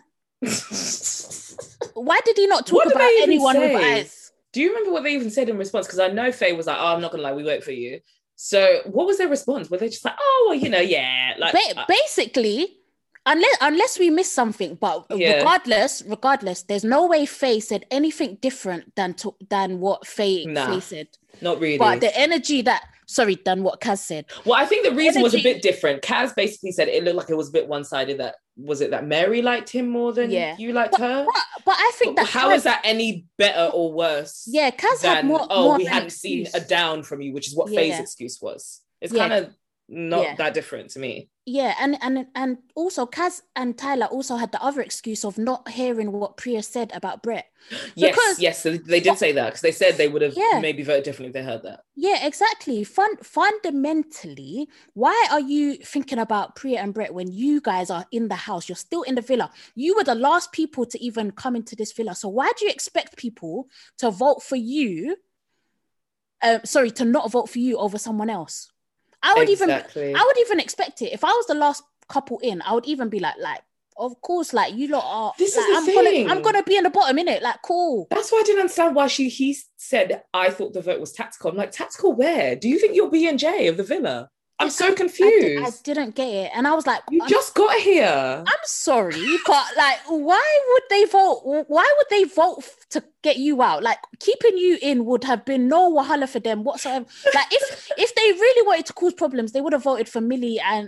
Why did he not talk about anyone with eyes? Do you remember what they even said in response? Because I know Faye was like, "Oh, I'm not gonna lie, we work for you." So what was their response? Were they just like, "Oh, well, you know, yeah," like basically, unless we missed something, but regardless, there's no way Faye said anything different than what Faye said. Not really. But the energy than what Kaz said. Well, I think the reason was a bit different. Kaz basically said it looked like it was a bit one-sided. That Mary liked him more than you liked her? But I think that how is that any better or worse? Yeah, Kaz had more we hadn't seen a down from you, which is what Faye's excuse was. It's kind of not that different to me. Yeah, and also Kaz and Tyler also had the other excuse of not hearing what Priya said about Brett. Yes, so they did say that, because they said they would have maybe voted differently if they heard that. Yeah, exactly. Fundamentally, why are you thinking about Priya and Brett when you guys are in the house? You're still in the villa. You were the last people to even come into this villa. So why do you expect people to vote for you? To not vote for you over someone else? I would even expect it. If I was the last couple in, I would even be like, Of course, like you lot are. This like, is the thing. I'm gonna be in the bottom, innit? Like, cool. That's why I didn't understand why he said I thought the vote was tactical. I'm like, tactical where? Do you think you're B&J of the villa? I'm so confused. I didn't get it, and I was like, you just got here. I'm sorry, but like, why would they vote? Why would they vote to get you out? Like, keeping you in would have been no wahala for them whatsoever. Like, if they really wanted to cause problems, they would have voted for Millie and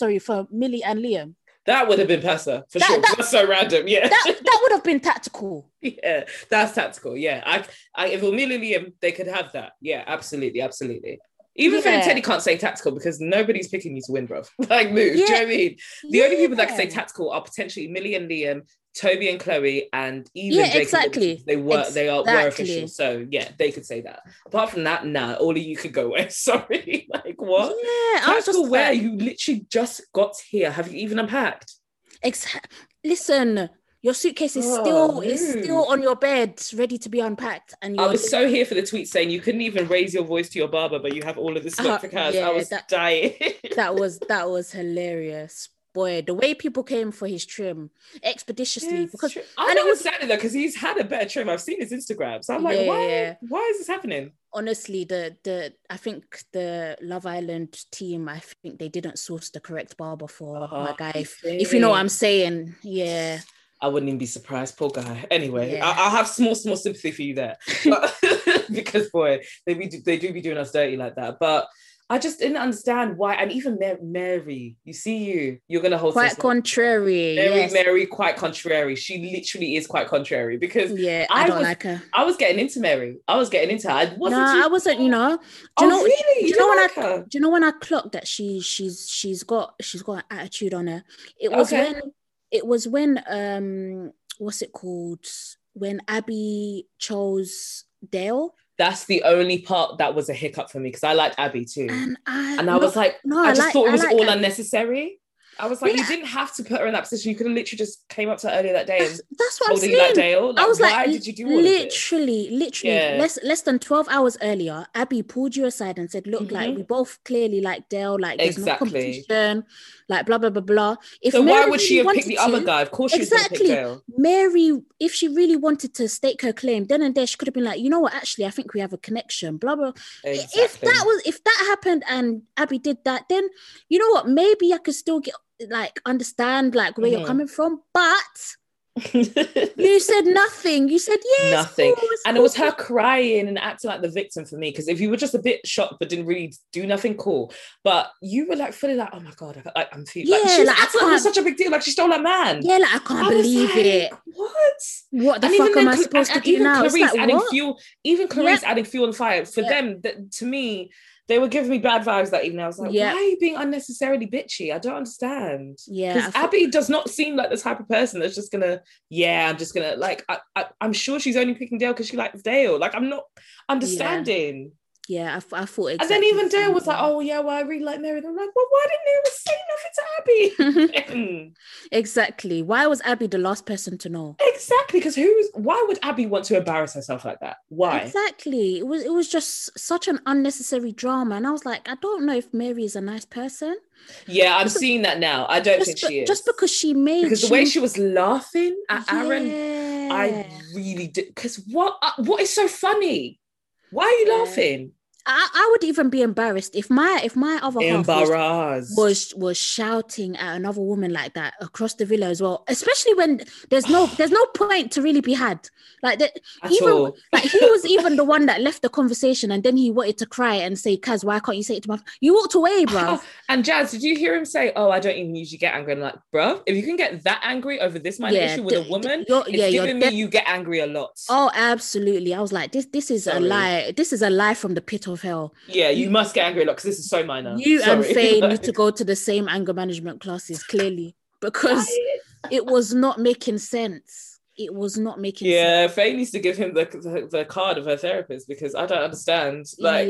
Liam. That would have been Pessa, for sure. That's so random, yeah. That would have been tactical. Yeah, that's tactical, yeah. I if it were Millie Liam, they could have that. Yeah, absolutely. Even Phil and Teddy can't say tactical because nobody's picking you to win, bro. Like, move. Do you know what I mean? The only people that can say tactical are potentially Millie and Liam, Toby and Chloe, and even Jake. Exactly. They were official. So yeah, they could say that. Apart from that, nah, all of you could go away. Sorry. Like, what? Yeah, tactical, I was just where you literally just got here. Have you even unpacked? Listen, your suitcase is still on your bed, ready to be unpacked. And I was so here for the tweet saying you couldn't even raise your voice to your barber, but you have all of this smoke for cars. I was dying. that was hilarious. Boy, the way people came for his trim expeditiously, because I don't understand it though, because he's had a better trim. I've seen his Instagram, so I'm like, why is this happening? Honestly, I think the Love Island team, I think they didn't source the correct barber for my guy. If you know what I'm saying, yeah. I wouldn't even be surprised, poor guy. Anyway, I have small sympathy for you there, but, because boy, they do be doing us dirty like that. But I just didn't understand why. And even Mary, you're gonna hold quite contrary. Mary, quite contrary. She literally is quite contrary because I don't like her. I was getting into Mary. I was getting into her. I wasn't. You know. Do you know when I clocked that she's got an attitude on her? It was when what's it called? When Abby chose Dale. That's the only part that was a hiccup for me because I liked Abby too. And I was like, I just thought it was all unnecessary. I was like, you didn't have to put her in that position. You could have literally just came up to her earlier that day and that's what told her you like Dale. Like, I was why did you do all literally, less than 12 hours earlier, Abby pulled you aside and said, look, like we both clearly like Dale, like there's no competition, like blah, blah, blah, blah. So why would she have picked the other guy? Of course she was going to pick Dale. Mary, if she really wanted to stake her claim, then and there she could have been like, you know what, actually, I think we have a connection, blah, blah. Exactly. If that happened and Abby did that, then you know what, maybe I could still understand like where you're coming from, but you said nothing. You said nothing, and it was her crying and acting like the victim for me. Because if you were just a bit shocked but didn't really do nothing cool, but you were like feeling like, oh my god, I'm feeling like she was acting like it was such a big deal, like she stole her man. Yeah, like I can't believe it. What the fuck am I supposed to do now? Clarice adding fuel, even Clarice adding fuel and fire for them. To me, they were giving me bad vibes that evening. I was like, why are you being unnecessarily bitchy? I don't understand. Yeah. Because Abby does not seem like the type of person that's just gonna, I'm just gonna, like, I'm sure she's only picking Dale because she likes Dale. Like, I'm not understanding. Yeah, I thought exactly. And then even Dale was like, oh yeah, well, I really like Mary. And I'm like, well, why didn't anyone say nothing to Abby? Exactly. Why was Abby the last person to know? Exactly, because why would Abby want to embarrass herself like that? Why? Exactly. It was just such an unnecessary drama. And I was like, I don't know if Mary is a nice person. Yeah, I'm seeing that now. I don't think she is. Just because the way she was laughing at Aaron, I really did. Because what is so funny? Why are you laughing? I would even be embarrassed if my other half was shouting at another woman like that across the villa as well. Especially when there's no point to really be had. Like that, he was even the one that left the conversation, and then he wanted to cry and say, "Kaz, why can't you say it to my?" You walked away, bro. And Jazz, did you hear him say, "Oh, I don't even usually get angry"? I'm like, bro, if you can get that angry over this minor issue with a woman, you get angry a lot. Oh, absolutely. I was like, this is a lie. This is a lie from the pit of hell. Yeah, you must get angry a lot because this is so minor. You and Faye need to go to the same anger management classes, clearly, because it was not making sense. It was not making sense. Yeah, Faye needs to give him the card of her therapist because I don't understand. Like,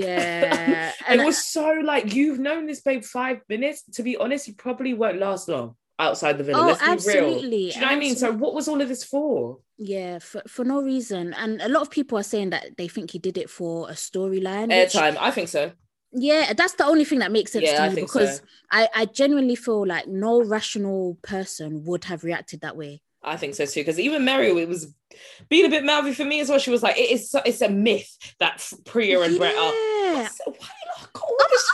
it was so like, you've known this babe 5 minutes. To be honest, you probably won't last long outside the villa. Oh, let's be absolutely. real. Do you know what I mean? So what was all of this for? Yeah, for no reason. And a lot of people are saying that they think he did it for a storyline. Airtime. I think so. Yeah, that's the only thing that makes sense to I me, think because so. I genuinely feel like no rational person would have reacted that way. I think so too, because even Mary, it was being a bit mouthy for me as well. She was like, it's a myth that Priya and Brett are. Yeah. Why not got all this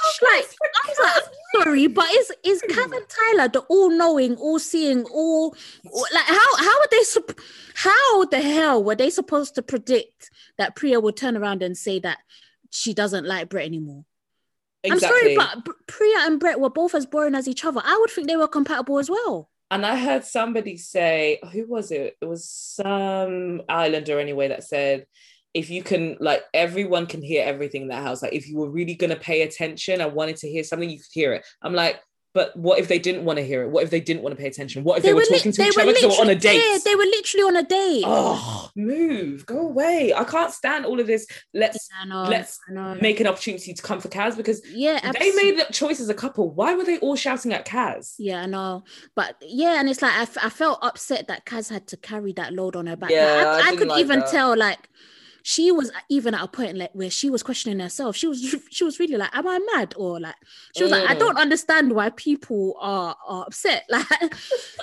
I'm sorry, but is Kaz and Tyler the all-knowing, all-seeing, like how are they how the hell were they supposed to predict that Priya would turn around and say that she doesn't like Brett anymore? Exactly. I'm sorry, but Priya and Brett were both as boring as each other. I would think they were compatible as well. And I heard somebody say, who was it? It was some islander anyway that said, if you can, like, everyone can hear everything in that house. Like, if you were really going to pay attention and wanted to hear something, you could hear it. I'm like, but what if they didn't want to hear it? What if they didn't want to pay attention? What if they were talking to each other because they were on a date? Yeah, they were literally on a date. Oh, move, go away. I can't stand all of this. Let's make an opportunity to come for Kaz, because they made the choice as a couple. Why were they all shouting at Kaz? Yeah, I know. But yeah, and it's like I felt upset that Kaz had to carry that load on her back. Yeah, like, I could even tell, like, she was even at a point like where she was questioning herself. She was really like, am I mad? Or like, she was like, I don't understand why people are upset. Like, and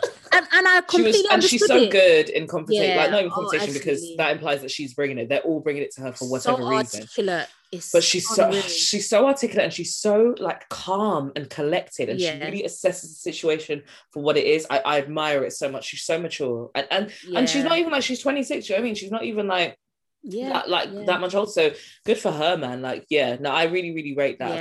I completely understood and she's so good in conversation, yeah. like not in conversation, because that implies that she's bringing it. They're all bringing it to her for whatever reason. Articulate. But she's so articulate, and she's so like calm and collected, and she really assesses the situation for what it is. I admire it so much. She's so mature, and she's not even like, she's 26. You know what I mean? She's not even like that much old. So good for her, man. Like, I really, really rate that.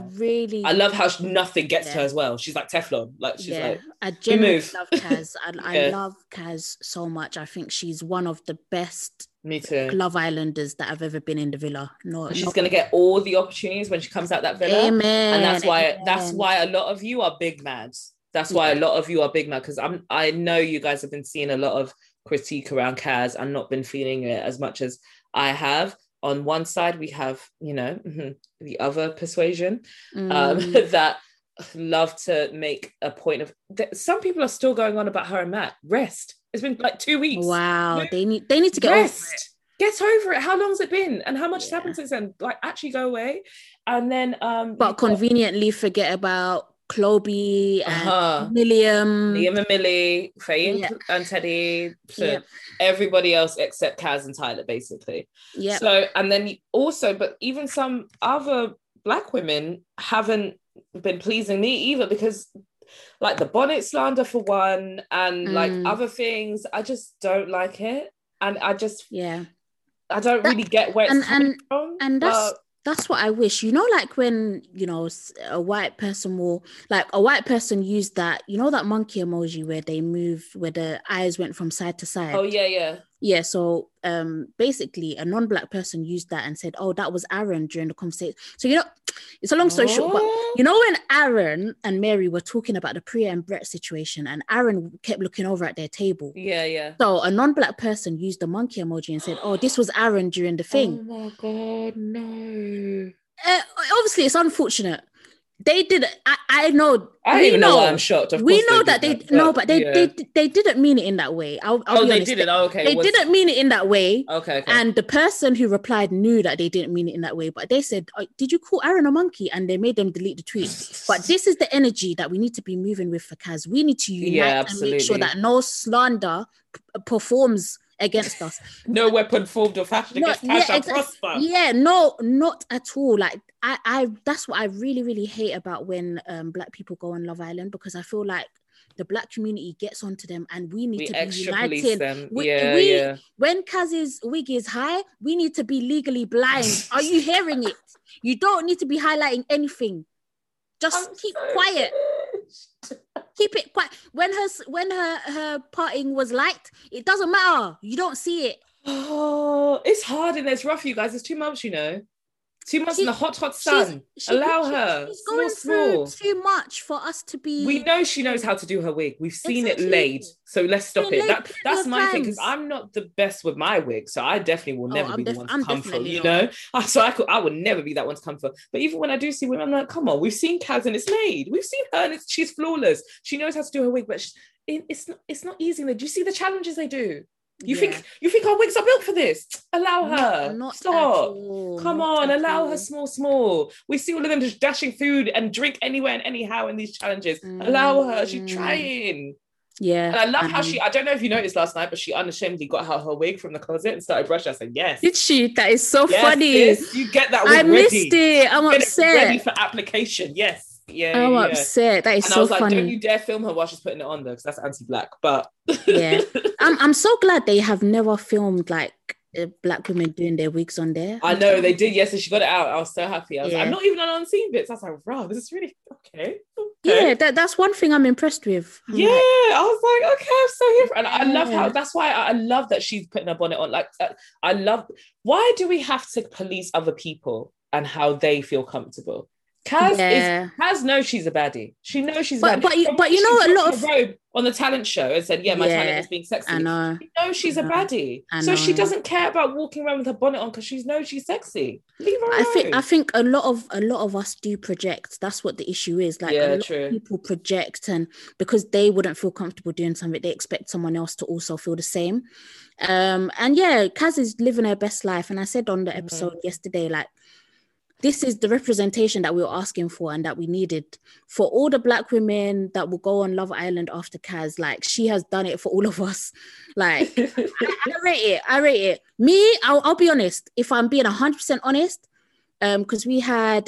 I love how nothing gets to her as well. She's like Teflon. Like, she's like, I genuinely love Kaz. I love Kaz so much. I think she's one of the best Love Islanders that have ever been in the villa. She's gonna get all the opportunities when she comes out that villa. Amen. And that's why a lot of you are big mads. That's why a lot of you are big mad, because I know you guys have been seeing a lot of critique around Kaz and not been feeling it as much as I have. On one side, we have, the other persuasion that love to make a point of. Some people are still going on about her and Matt. Rest. It's been like 2 weeks. Wow, they need to get rest. over it. Get over it. How long's it been? And how much has happened since then? Like, actually go away. And then but conveniently forget about Chloe and Liam and Millie, Faye and Teddy, everybody else except Kaz and Tyler, basically. Yeah. So, and then also, but even some other Black women haven't been pleasing me either, because like the bonnet slander for one, and like other things, I just don't like it. And I just I don't really get where it's coming from. And that's what I wish, like when, a white person use that, that monkey emoji where they move, where the eyes went from side to side. Oh, yeah. Yeah, so basically a non-Black person used that and said, oh, that was Aaron during the conversation. So, it's a long story short, but when Aaron and Mary were talking about the Priya and Brett situation, and Aaron kept looking over at their table. Yeah. So a non-Black person used the monkey emoji and said, oh, this was Aaron during the thing. Oh my God, no. Obviously, it's unfortunate. They did. I know. I don't even know why I'm shocked. We know that they didn't mean it in that way. I'll be honest. They didn't. Oh, okay. They didn't mean it in that way. Okay. And the person who replied knew that they didn't mean it in that way. But they said, "Did you call Aaron a monkey?" And they made them delete the tweet. But this is the energy that we need to be moving with for Kaz. We need to unite and make sure that no slander performs against us. No weapon formed or fashioned against Kaz shall prosper. Yeah, no, not at all. Like I that's what I really, really hate about when Black people go on Love Island, because I feel like the Black community gets onto them and we need to be united. When Kaz's wig is high, we need to be legally blind. Are you hearing it? You don't need to be highlighting anything. Just keep quiet. Keep it quiet. When her parting was light, it doesn't matter. You don't see it. Oh, it's hard and it's rough, you guys. It's 2 months, 2 months in the hot sun. Allow her. She's going through too much for us to be. We know she knows how to do her wig. We've seen it laid. So let's stop it. That's my thing, because I'm not the best with my wig. So I definitely will never be the one to come for, So I would never be that one to come for. But even when I do see women, I'm like, come on, we've seen Kaz and it's laid. We've seen her and she's flawless. She knows how to do her wig, but it's not easy. Do you see the challenges they do? You think our wigs are built for this? Allow her. Not Stop. Come on, allow her small. We see all of them just dashing food and drink anywhere and anyhow in these challenges. Allow her. She's trying. Yeah. And I love how I don't know if you noticed last night, but she unashamedly got out her wig from the closet and started brushing. I said, yes. Did she? That is so funny. Sis, you get that wig I missed it. I'm upset. Ready for application. Yes. Yeah, I'm upset. That is so funny. And I was like, don't you dare film her while she's putting it on though, because that's anti-black. But yeah, I'm so glad they have never filmed like black women doing their wigs on there. I know they did. Yes, and she got it out. I was so happy. I was like, I'm not even on unseen bits. I was like, wow, this is really okay. Yeah, that's one thing I'm impressed with. I was like, okay, I'm so here. And I love how. That's why I love that she's putting her bonnet on. Like, I love. Why do we have to police other people and how they feel comfortable? Kaz knows she's a baddie. She knows she's a baddie. But you know, a lot of robe on the talent show and said, my talent is being sexy. I know. She knows she's a baddie. So she doesn't care about walking around with her bonnet on because she knows she's sexy. Leave her alone. I think a lot of us do project. That's what the issue is. Like a lot of people project, and because they wouldn't feel comfortable doing something, they expect someone else to also feel the same. And Kaz is living her best life. And I said on the episode yesterday, like, this is the representation that we were asking for and that we needed for all the black women that will go on Love Island after Kaz. Like, she has done it for all of us. Like, I rate it. Me, I'll be honest. If I'm being 100% honest, because we had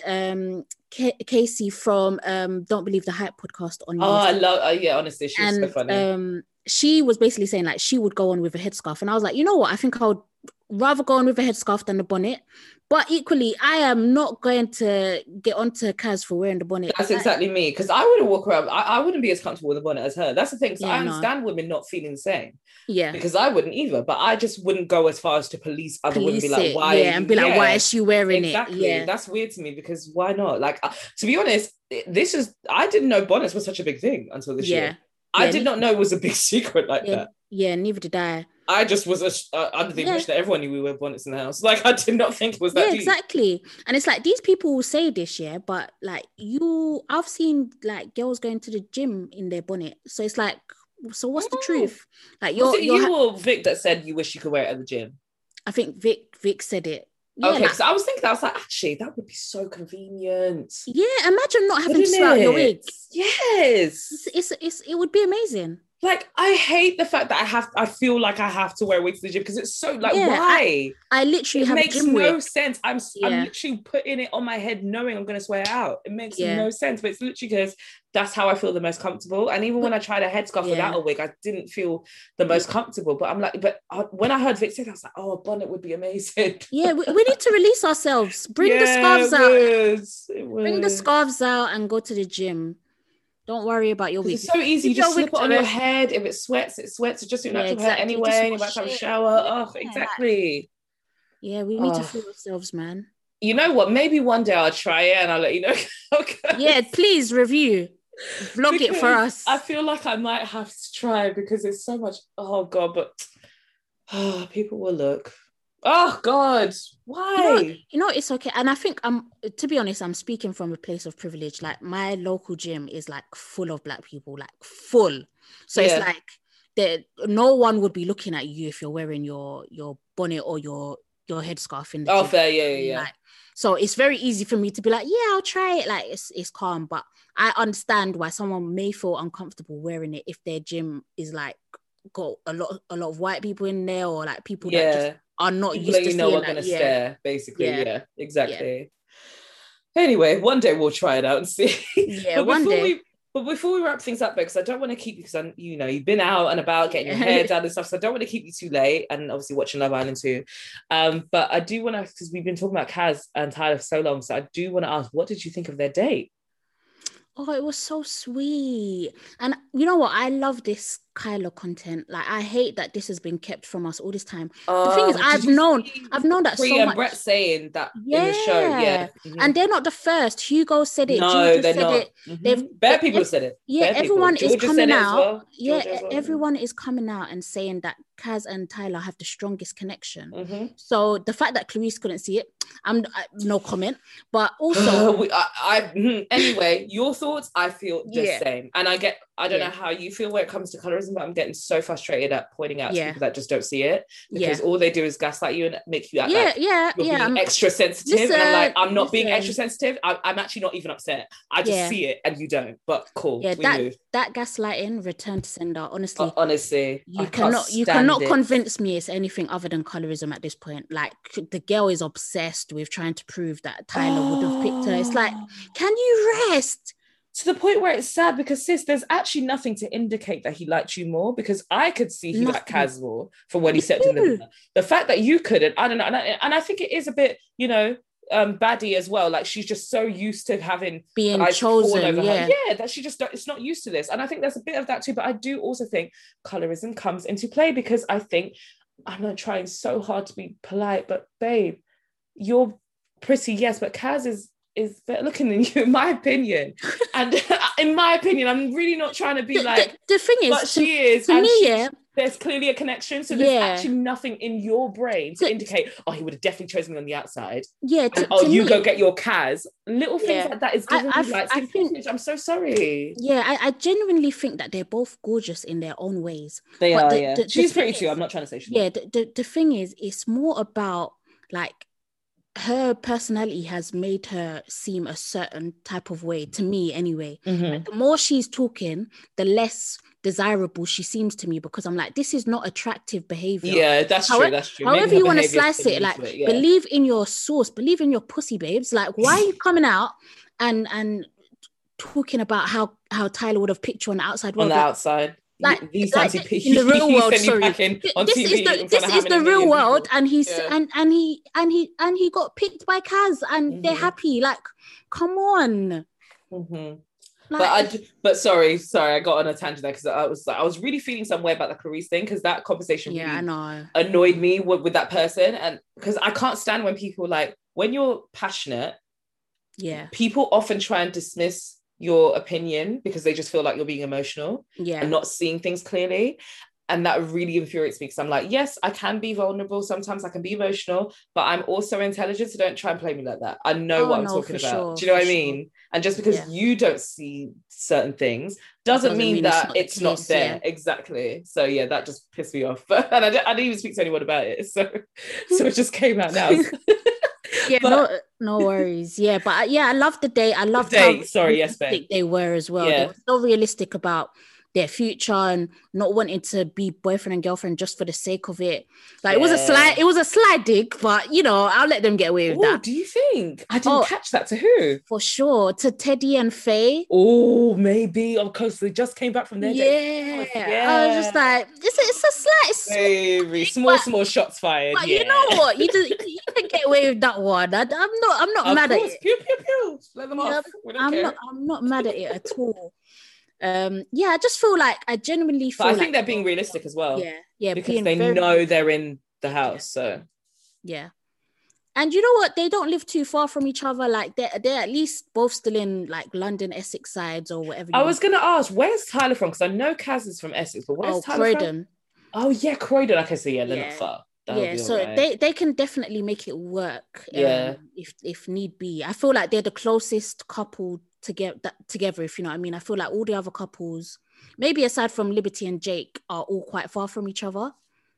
Casey from Don't Believe the Hype podcast on. Oh, I love. Honestly, she's so funny. She was basically saying like she would go on with a headscarf, and I was like, you know what? I think I would rather go on with a headscarf than the bonnet. But equally, I am not going to get onto Kaz for wearing the bonnet. That's exactly me, because I wouldn't walk around. I wouldn't be as comfortable with the bonnet as her. That's the thing. So I understand women not feeling the same. Yeah, because I wouldn't either. But I just wouldn't go as far as to police other women. Be like, why? Yeah, and be like, why is she wearing it? Exactly. That's weird to me, because why not? Like, to be honest, I didn't know bonnets were such a big thing until this year. I did not know it was a big secret like that. Yeah, neither did I. I just was under the impression that everyone knew we wear bonnets in the house. Like, I did not think it was that deep. Exactly. And it's like, these people will say this, but like I've seen like girls going to the gym in their bonnet. So it's like, so what's the truth? Like, was it you or Vic that said you wish you could wear it at the gym? I think Vic said it. Yeah, okay, because I was like, actually, that would be so convenient. Yeah, imagine not having to start your wig. Yes. It would be amazing. Like, I hate the fact that I feel like I have to wear wigs to the gym, because it's so like, why? I literally have makes no sense. I'm literally putting it on my head knowing I'm going to swear it out. It makes no sense, but it's literally because that's how I feel the most comfortable. And even when I tried a headscarf without a wig, I didn't feel the most comfortable. But I'm like, when I heard Vic say that, I was like, oh, a bonnet would be amazing. Yeah, we need to release ourselves. Bring the scarves out. Bring the scarves out and go to the gym. Don't worry about your wig. It's so easy. You just slip it on your head. If it sweats, it sweats. It's just your natural hair anyway. And you're about to have a shower. Oh, exactly. Yeah, we need to feel ourselves, man. You know what? Maybe one day I'll try it and I'll let you know. Okay. Yeah, please review. Vlog it for us. I feel like I might have to try, because it's so much. Oh, God. But people will look. Oh God, why? You know, it's okay. And I think to be honest, I'm speaking from a place of privilege. Like, my local gym is like full of black people, like full. So it's like no one would be looking at you if you're wearing your bonnet or your headscarf in the gym. Fair, yeah. Like, so it's very easy for me to be like, yeah, I'll try it. Like, it's calm, but I understand why someone may feel uncomfortable wearing it if their gym is like got a lot of white people in there, or like people that just are not people used to seeing are going to stare, basically. Yeah, exactly. Yeah. Anyway, one day we'll try it out and see. Yeah, one day. But before we wrap things up, because I don't want to keep you, because you've been out and about getting your hair done and stuff, so I don't want to keep you too late, and obviously watching Love Island too. But I do want to, because we've been talking about Kaz and Tyler for so long, so I do want to ask, what did you think of their date? Oh, it was so sweet. And you know what? I love this Kyla content. Like, I hate that this has been kept from us all this time. The thing is, I've known that Pri so and much. Brett saying that in the show, Mm-hmm. And they're not the first. Hugo said it. No, they're not. Mm-hmm. Bare people have said it. Yeah, everyone is coming out. Everyone is coming out and saying that Kaz and Tyler have the strongest connection. Mm-hmm. So the fact that Clarice couldn't see it, no comment. But also, anyway, your thoughts, I feel the same, and I don't know how you feel when it comes to colorism. colorism, but I'm getting so frustrated at pointing out to people that just don't see it, because Yeah. all they do is gaslight you and make you act Yeah, like yeah, you're yeah. being extra sensitive. Listen, and I'm like, I'm not being listen. extra sensitive. I'm actually not even upset. I just see it and you don't. But cool. Yeah, we move. that gaslighting, return to sender. Honestly, you cannot convince me it's anything other than colorism at this point. Like, the girl is obsessed with trying to prove that Tyler would have picked her. It's like, can you rest? To the point where it's sad, because sis, there's actually nothing to indicate that he liked you more, because I could see he liked Kaz more from when he stepped in the fact that you couldn't, I don't know. And I think it is a bit, you know, baddie as well. Like, she's just so used to having being chosen, that she just it's not used to this. And I think there's a bit of that too. But I do also think colorism comes into play, because I think, I'm not trying so hard to be polite, but babe, you're pretty, yes, but Kaz is better looking than you, in my opinion. And in my opinion, I'm really not trying to be the thing is, but she is, to and me, there's clearly a connection. So there's actually nothing in your brain to indicate, oh, he would have definitely chosen me on the outside. Yeah. You go get your Kaz. Little things like that is giving me like, I think, I'm so sorry. Yeah, I genuinely think that they're both gorgeous in their own ways. They are, she's pretty too. I'm not trying to say she's not. The thing is, it's more about, like, her personality has made her seem a certain type of way, to me anyway. Like, the more she's talking, the less desirable she seems to me, because I'm like, this is not attractive behavior. Yeah, that's true. However you want to slice it, like, believe in your source, believe in your pussy, babes. Like, why are you coming out and talking about how Tyler would have picked you on the outside world? On the outside. Like, these times in the real world, sorry. This is the real world, and he's and he got picked by Kaz, and they're happy. Like, come on. Like, but sorry, I got on a tangent there, because I was really feeling some way about the Clarice thing, because that conversation really I know, annoyed me with that person, and because I can't stand when people, like, when you're passionate, people often try and dismiss your opinion because they just feel like you're being emotional and not seeing things clearly. And that really infuriates me, because I'm like, yes, I can be vulnerable sometimes, I can be emotional, but I'm also intelligent, so don't try and play me like that. I know what I'm talking about. Sure, do you know what I mean? And just because you don't see certain things doesn't mean that it's not there. Exactly. So that just pissed me off. And I didn't even speak to anyone about it, so it just came out now. But, no worries. But I love the date. I love how realistic they were as well. They were so realistic about their future and not wanting to be boyfriend and girlfriend just for the sake of it. Like, it was a slight dig, but, you know, I'll let them get away with that. Do you think? I didn't catch that. To who? For sure. To Teddy and Faye. Oh, maybe. Of course, they just came back from their date. I was just like, it's a slight, small shots fired. But you know what? You can get away with that one. I'm not mad at it. Pew, pew, pew. Let them off. I'm not mad at it at all. I just feel like I genuinely feel. But I think they're being realistic as well. Because they know they're in the house. So and you know what? They don't live too far from each other. Like, they're at least both still in, like, London, Essex sides or whatever. I was gonna ask, where's Tyler from? Because I know Kaz is from Essex, but where's Tyler Croydon. From? Oh yeah, Croydon. Okay, so they're not far. So right. they can definitely make it work. If need be. I feel like they're the closest couple together, if you know what I mean. I feel like all the other couples, maybe aside from Liberty and Jake, are all quite far from each other.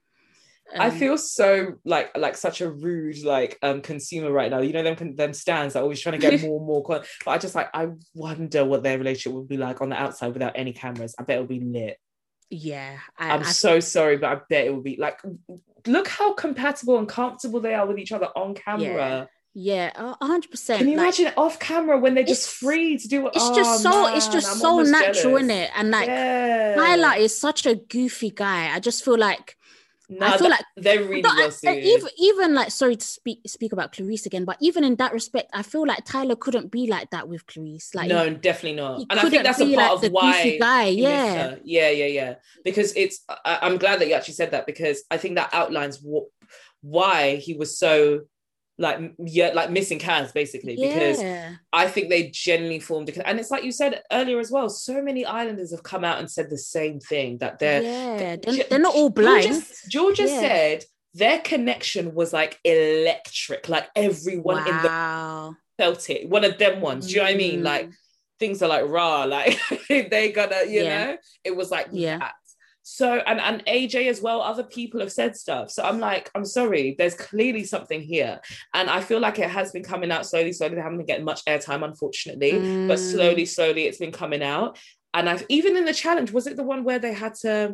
I feel so like such a rude consumer right now. You know, them stands are always trying to get more. But I just I wonder what their relationship would be like on the outside without any cameras. I bet it'll be lit. Yeah, I'm so sorry, but I bet it will be like, look how compatible and comfortable they are with each other on camera. Yeah, 100%. Can you imagine off camera when they're just free to do what? It's just so natural, isn't it? And Tyler is such a goofy guy. I just feel like. I feel like they're really well suited. Even like, sorry to speak about Clarice again, but even in that respect, I feel like Tyler couldn't be like that with Clarice. Like, no, definitely not. And I think that's a part of why guy. Yeah. Because I'm glad that you actually said that, because I think that outlines why he was so missing Kaz, basically, because I think they genuinely formed and it's like you said earlier as well, so many islanders have come out and said the same thing, that they're not all blind. Georgia said their connection was like electric, like everyone in the felt it, one of them ones. Do you know what I mean? Like, things are like raw, like they gotta, you know, it was like that. So, and AJ as well, other people have said stuff. So I'm like, I'm sorry, there's clearly something here. And I feel like it has been coming out slowly. They haven't been getting much airtime, unfortunately, but slowly it's been coming out. And I've even in the challenge, was it the one where they had to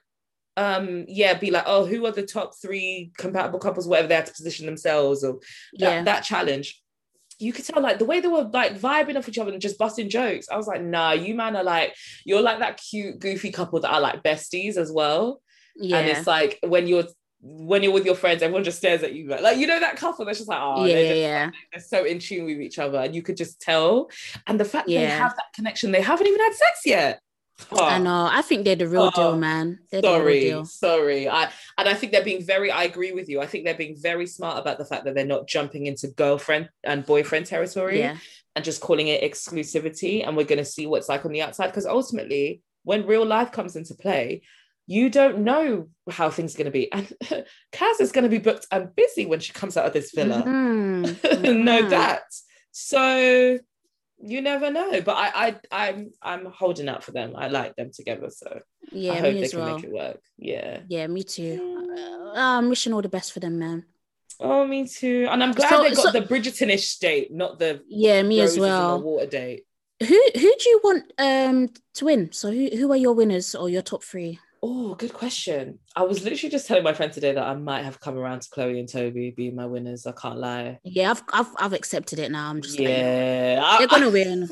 be like, oh, who are the top 3 compatible couples, whatever, they had to position themselves, or that challenge. You could tell, like, the way they were like vibing off each other and just busting jokes. I was like, nah, you man are like, you're like that cute, goofy couple that are like besties as well. Yeah. And it's like when you're with your friends, everyone just stares at you. Like, you know, that couple that's just like, oh, they're so in tune with each other. And you could just tell. And the fact they have that connection, they haven't even had sex yet. I know. I think they're the real deal, man. They're sorry. I think they're being I agree with you. I think they're being very smart about the fact that they're not jumping into girlfriend and boyfriend territory and just calling it exclusivity. And we're going to see what's like on the outside. Because ultimately, when real life comes into play, you don't know how things are going to be. And Kaz is going to be booked and busy when she comes out of this villa. Know that. So you never know, but I'm holding out for them. I like them together, so I hope they can make it work. Yeah, me too. I'm wishing all the best for them, man. Oh, me too. And I'm glad they got the Bridgerton-ish date, not the me as well. Water date. Who do you want to win? So who are your winners or your top 3? Oh, good question. I was literally just telling my friend today that I might have come around to Chloe and Toby being my winners. I can't lie. Yeah, I've accepted it now. I'm just they're gonna win.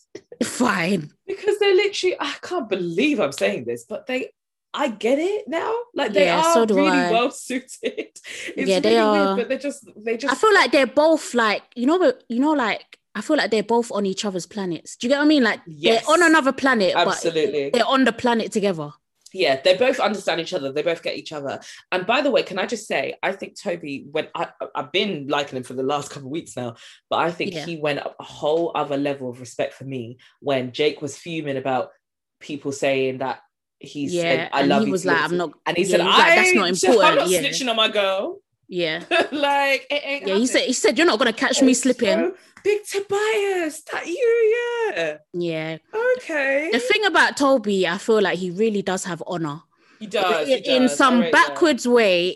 Fine. Because they're literally, I can't believe I'm saying this, but I get it now. Like they are really well suited. It's they are. Weird, but they just. I feel like they're both like like. I feel like they're both on each other's planets. Do you get what I mean? Like they're on another planet, absolutely. But they're on the planet together. Yeah, they both understand each other. They both get each other. And by the way, can I just say, I think Toby, when I've been liking him for the last couple of weeks now, but I think he went up a whole other level of respect for me when Jake was fuming about people saying that he said, I love you. He was like, I'm not. And he said, that's not important. I'm not snitching on my girl. Yeah. Like, it ain't he said, you're not going to catch me slipping. So big Tobias, that you, yeah. Okay. The thing about Toby, I feel like he really does have honor. He does. In some backwards way,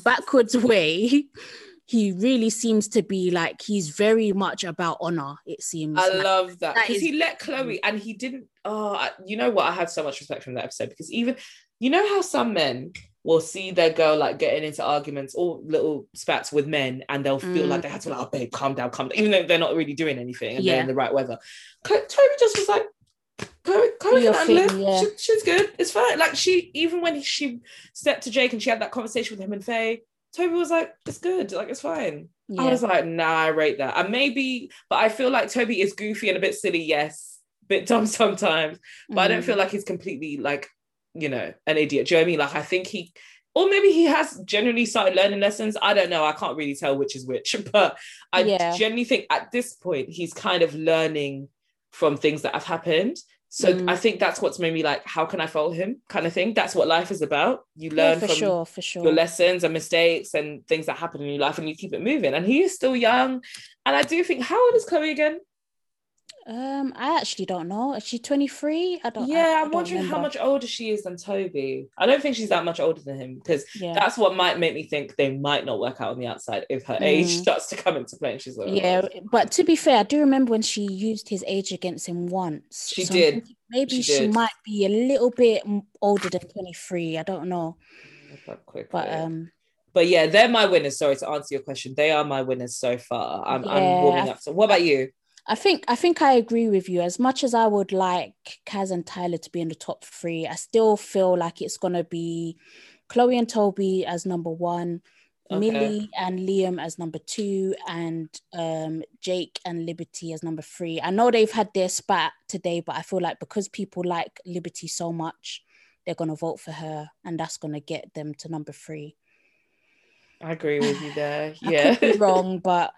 he really seems to be like, he's very much about honor, it seems. I love that. Because he let Chloe, and he didn't, you know what? I had so much respect from that episode, because even, you know how some men will see their girl like getting into arguments or little spats with men, and they'll feel like they have to like, oh babe, calm down, even though they're not really doing anything and they're in the right weather. Toby just was like, Chloe can handle it. She's good. It's fine. Like even when she stepped to Jake and she had that conversation with him and Faye, Toby was like, it's good. Like, it's fine. I was like, nah, I rate that. And maybe, but I feel like Toby is goofy and a bit silly, yes, a bit dumb sometimes, but I don't feel like he's completely like, you know, an idiot. Do you know what I mean? Like, I think or maybe he has genuinely started learning lessons. I don't know. I can't really tell which is which, but I genuinely think at this point, he's kind of learning from things that have happened. So I think that's what's made me like, how can I follow him kind of thing. That's what life is about. You learn from your lessons and mistakes and things that happen in your life, and you keep it moving. And he is still young. And I do think, how old is Chloe again? I actually don't know. Is she 23? I'm wondering how much older she is than Toby. I don't think she's that much older than him, because that's what might make me think they might not work out on the outside if her age starts to come into play and she's like, but to be fair, I do remember when she used his age against him once. She did. Maybe she might be a little bit older than 23. I don't know. But yeah, they're my winners. Sorry, to answer your question, they are my winners so far. I'm warming up. So what about you? I think I agree with you. As much as I would like Kaz and Tyler to be in the top 3, I still feel like it's going to be Chloe and Toby as number 1, Millie and Liam as number 2, and Jake and Liberty as number 3. I know they've had their spat today, but I feel like because people like Liberty so much, they're going to vote for her, and that's going to get them to number 3. I agree with you there. I could be wrong, but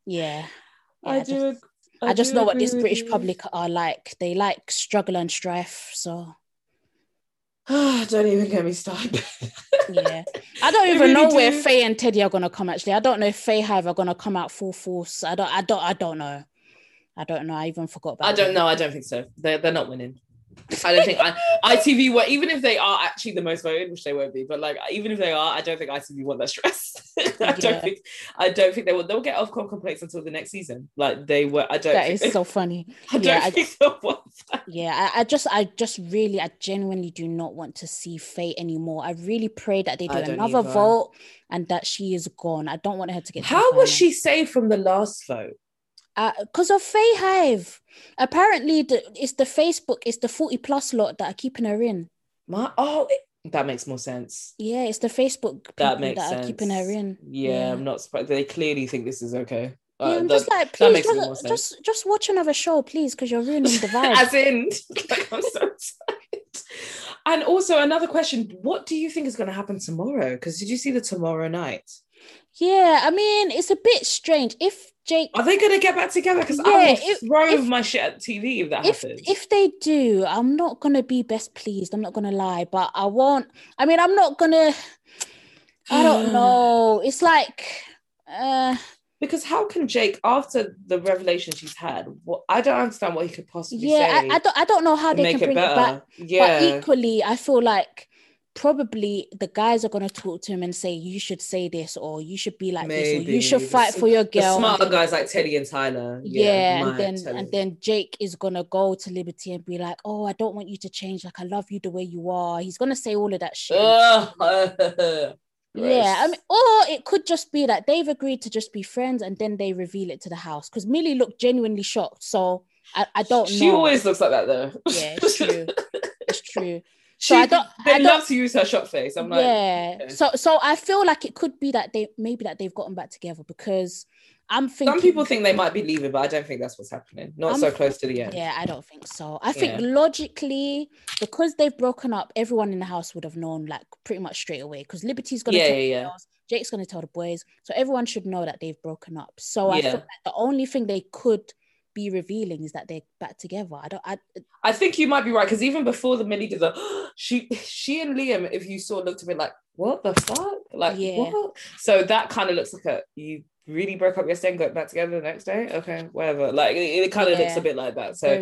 I just know what this British public are like. They like struggle and strife, so. Don't even get me started. I don't even know where Faye and Teddy are gonna come. Actually, I don't know if Faye Hive are gonna come out full force. I don't know. I even forgot about. I don't know. I don't think so. They're not winning. I don't think ITV were, even if they are actually the most voted, which they won't be, but like even if they are, I don't think ITV want that stress. I don't think they will. They'll get Ofcom complaints until the next season. Like they were. I don't. That is so funny. I don't think they'll want that. Yeah, I genuinely do not want to see Faye anymore. I really pray that they do another vote and that she is gone. I don't want her to get. How was she saved from the last vote? Because of Faye Hive. Apparently, it's the 40+ lot that are keeping her in. That makes more sense. Yeah, it's the Facebook people that are keeping her in. Yeah, I'm not surprised. They clearly think this is okay. Yeah, I'm just like, please, just watch another show, please, because you're ruining the vibe. As in, like, I'm so excited. And also another question: what do you think is going to happen tomorrow? Because did you see the tomorrow night? Yeah, I mean, it's a bit strange. If Jake... Are they going to get back together? Because I will throw my shit at TV if that happens. If they do, I'm not going to be best pleased. I'm not going to lie. But I won't... I mean, I'm not going to... I don't know. It's like... Because how can Jake, after the revelations he's had, I don't understand what he could possibly say. I don't know how they can bring it back. Yeah. But equally, I feel like probably the guys are going to talk to him and say, you should say this, or you should be like this, or you should fight for your girl. The smarter guys like Teddy and Tyler. And then Jake is going to go to Liberty and be like, oh, I don't want you to change. Like, I love you the way you are. He's going to say all of that shit. Yeah, I mean, or it could just be that they've agreed to just be friends and then they reveal it to the house, because Millie looked genuinely shocked. So I don't know. She always looks like that though. Yeah, it's true. It's true. So they love to use her shock face. I'm like, yeah. Okay. So I feel like it could be that they've gotten back together, because I'm thinking some people think they might be leaving, but I don't think that's what's happening. Not so close to the end. Yeah, I don't think so. I think logically, because they've broken up, everyone in the house would have known like pretty much straight away, because Liberty's gonna tell the girls, Jake's gonna tell the boys, so everyone should know that they've broken up. So I feel like the only thing they could be revealing is that they're back together. I think you might be right, because even before the Millie did she and Liam, if you saw, looked a bit like, what the fuck, like what? So that kind of looks like you really broke up yesterday and got back together the next day. Okay, whatever. Like it kind of looks a bit like that. So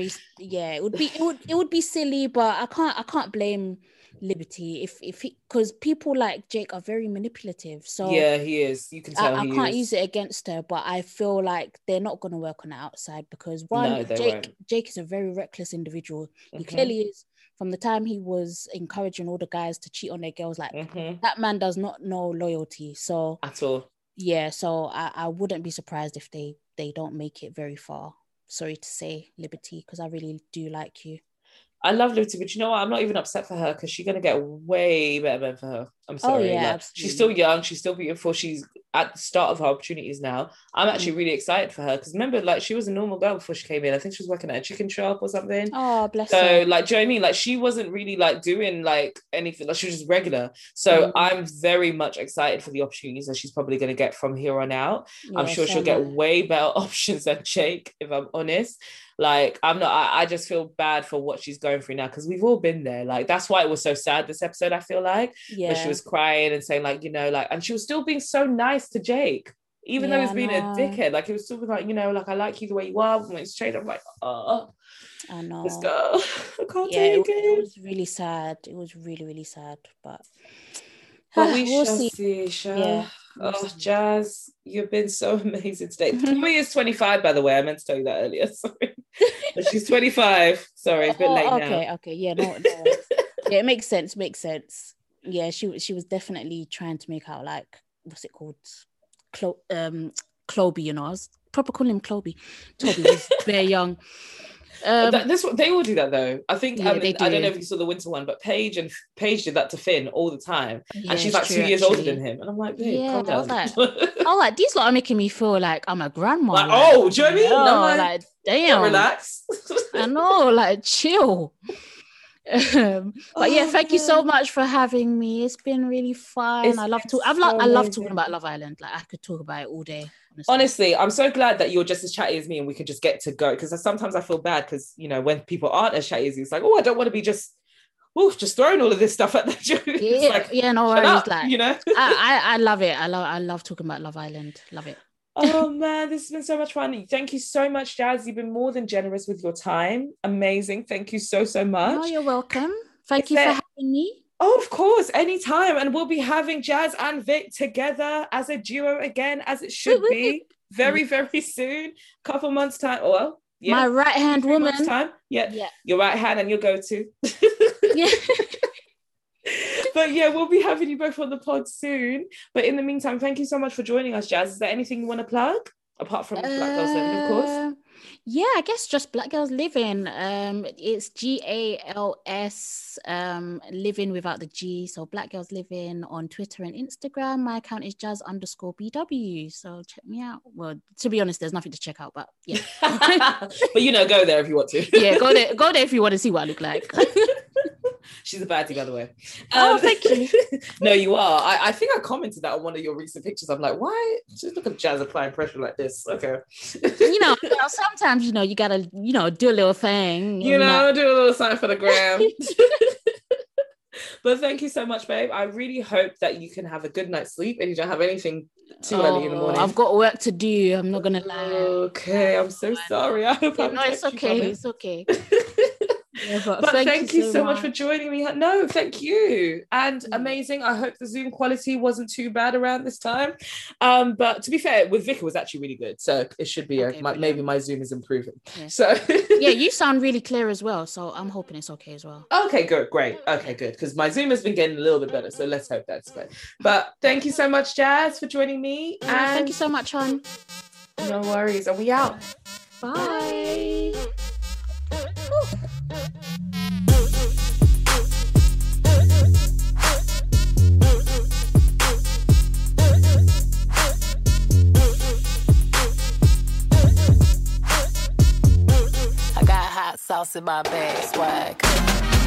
it would be silly, but I can't blame Liberty if because people like Jake are very manipulative. So yeah, he is. You can tell I can't use it against her, but I feel like they're not going to work on the outside, because Jake is a very reckless individual. He clearly is. From the time he was encouraging all the guys to cheat on their girls, like that man does not know loyalty. So at all. Yeah, so I wouldn't be surprised if they don't make it very far. Sorry to say, Liberty, because I really do like you. I love Liberty, but you know what? I'm not even upset for her, because she's going to get way better men for her. I'm sorry. She's still young. She's still beautiful. She's at the start of her opportunities now. I'm actually really excited for her, because remember, like, she was a normal girl before she came in. I think she was working at a chicken shop or something. Oh, bless her. So, like, do you know what I mean? Like, she wasn't really, like, doing, like, anything. Like, she was just regular. So I'm very much excited for the opportunities that she's probably going to get from here on out. Yeah, I'm sure she'll get way better options than Jake, if I'm honest. Like, I just feel bad for what she's going through now, because we've all been there. Like, that's why it was so sad this episode, I feel like. Yeah. Where she was crying and saying, like, you know, like, and she was still being so nice to Jake, even though he's being a dickhead. Like, it was still like, you know, like, I like you the way you are. When it's changed, I'm like, oh, I know. Let's go. I can't take it. It was really sad. It was really, really sad. But we'll see. Yeah. Oh, Jazz, you've been so amazing today. Chloe is 25, by the way. I meant to tell you that earlier. Sorry. But she's 25. Sorry, it's a bit late now. Okay. Yeah, no. Yeah, it makes sense. Yeah, she was definitely trying to make out like, what's it called? Cloby, you know. I was proper calling him Cloby. Toby was very young. They all do that though. I think they do. I don't know if you saw the winter one, but Paige did that to Finn all the time, and she's like 2 years older than him. And I'm like, calm down. I was like, these lot are making me feel like I'm a grandma. Like, oh, do you know what I mean? No, like, damn, relax. I know, like, chill. But yeah, thank you so much for having me. It's been really fun. I love talking about Love Island. Like, I could talk about it all day. Honestly, I'm so glad that you're just as chatty as me and we can just get to go, because sometimes I feel bad because, you know, when people aren't as chatty as you, it's like, oh, I don't want to be just throwing all of this stuff at the joke. Yeah, like, no worries. Like, you know, I love it. I love talking about Love Island. Love it. Oh man, this has been so much fun. Thank you so much, Jazz. You've been more than generous with your time. Amazing. Thank you so much. Oh, you're welcome. Thank you for having me. Oh, of course, anytime. And we'll be having Jazz and Vic together as a duo again, as it should be, very, very soon. Couple months' time. Well, yeah. My right-hand woman. Time. Yeah. Your right hand and your go-to. Yeah. But yeah, we'll be having you both on the pod soon. But in the meantime, thank you so much for joining us, Jazz. Is there anything you want to plug? Apart from Black Girls Living, of course. Yeah, I guess just Black Girls Living. It's GALS, living without the G. So Black Girls Living on Twitter and Instagram. My account is jazz_BW. So check me out. Well, to be honest, there's nothing to check out, but yeah. But go there if you want to. Yeah, go there if you want to see what I look like. She's a baddie, by the way. Thank you. No, you are. I think I commented that on one of your recent pictures. I'm like, why? Just look at Jazz applying pressure like this. Okay. Sometimes, you gotta, do a little thing. Do a little sign for the gram. But thank you so much, babe. I really hope that you can have a good night's sleep and you don't have anything too early in the morning. I've got work to do. I'm not gonna lie. Okay, I'm so sorry. I hope it's okay. It's okay. Yeah, but thank you so much for joining me. No, thank you. And amazing. I hope the Zoom quality wasn't too bad around this time. But to be fair, with Vic, it was actually really good. So it should be maybe my Zoom is improving. Yeah. So yeah, you sound really clear as well. So I'm hoping it's okay as well. Okay, good, great. Okay, good. Because my Zoom has been getting a little bit better. So let's hope that's good. But thank you so much, Jazz, for joining me. And thank you so much, hon. No worries. Are we out? Bye. I got hot sauce in my bag, swag.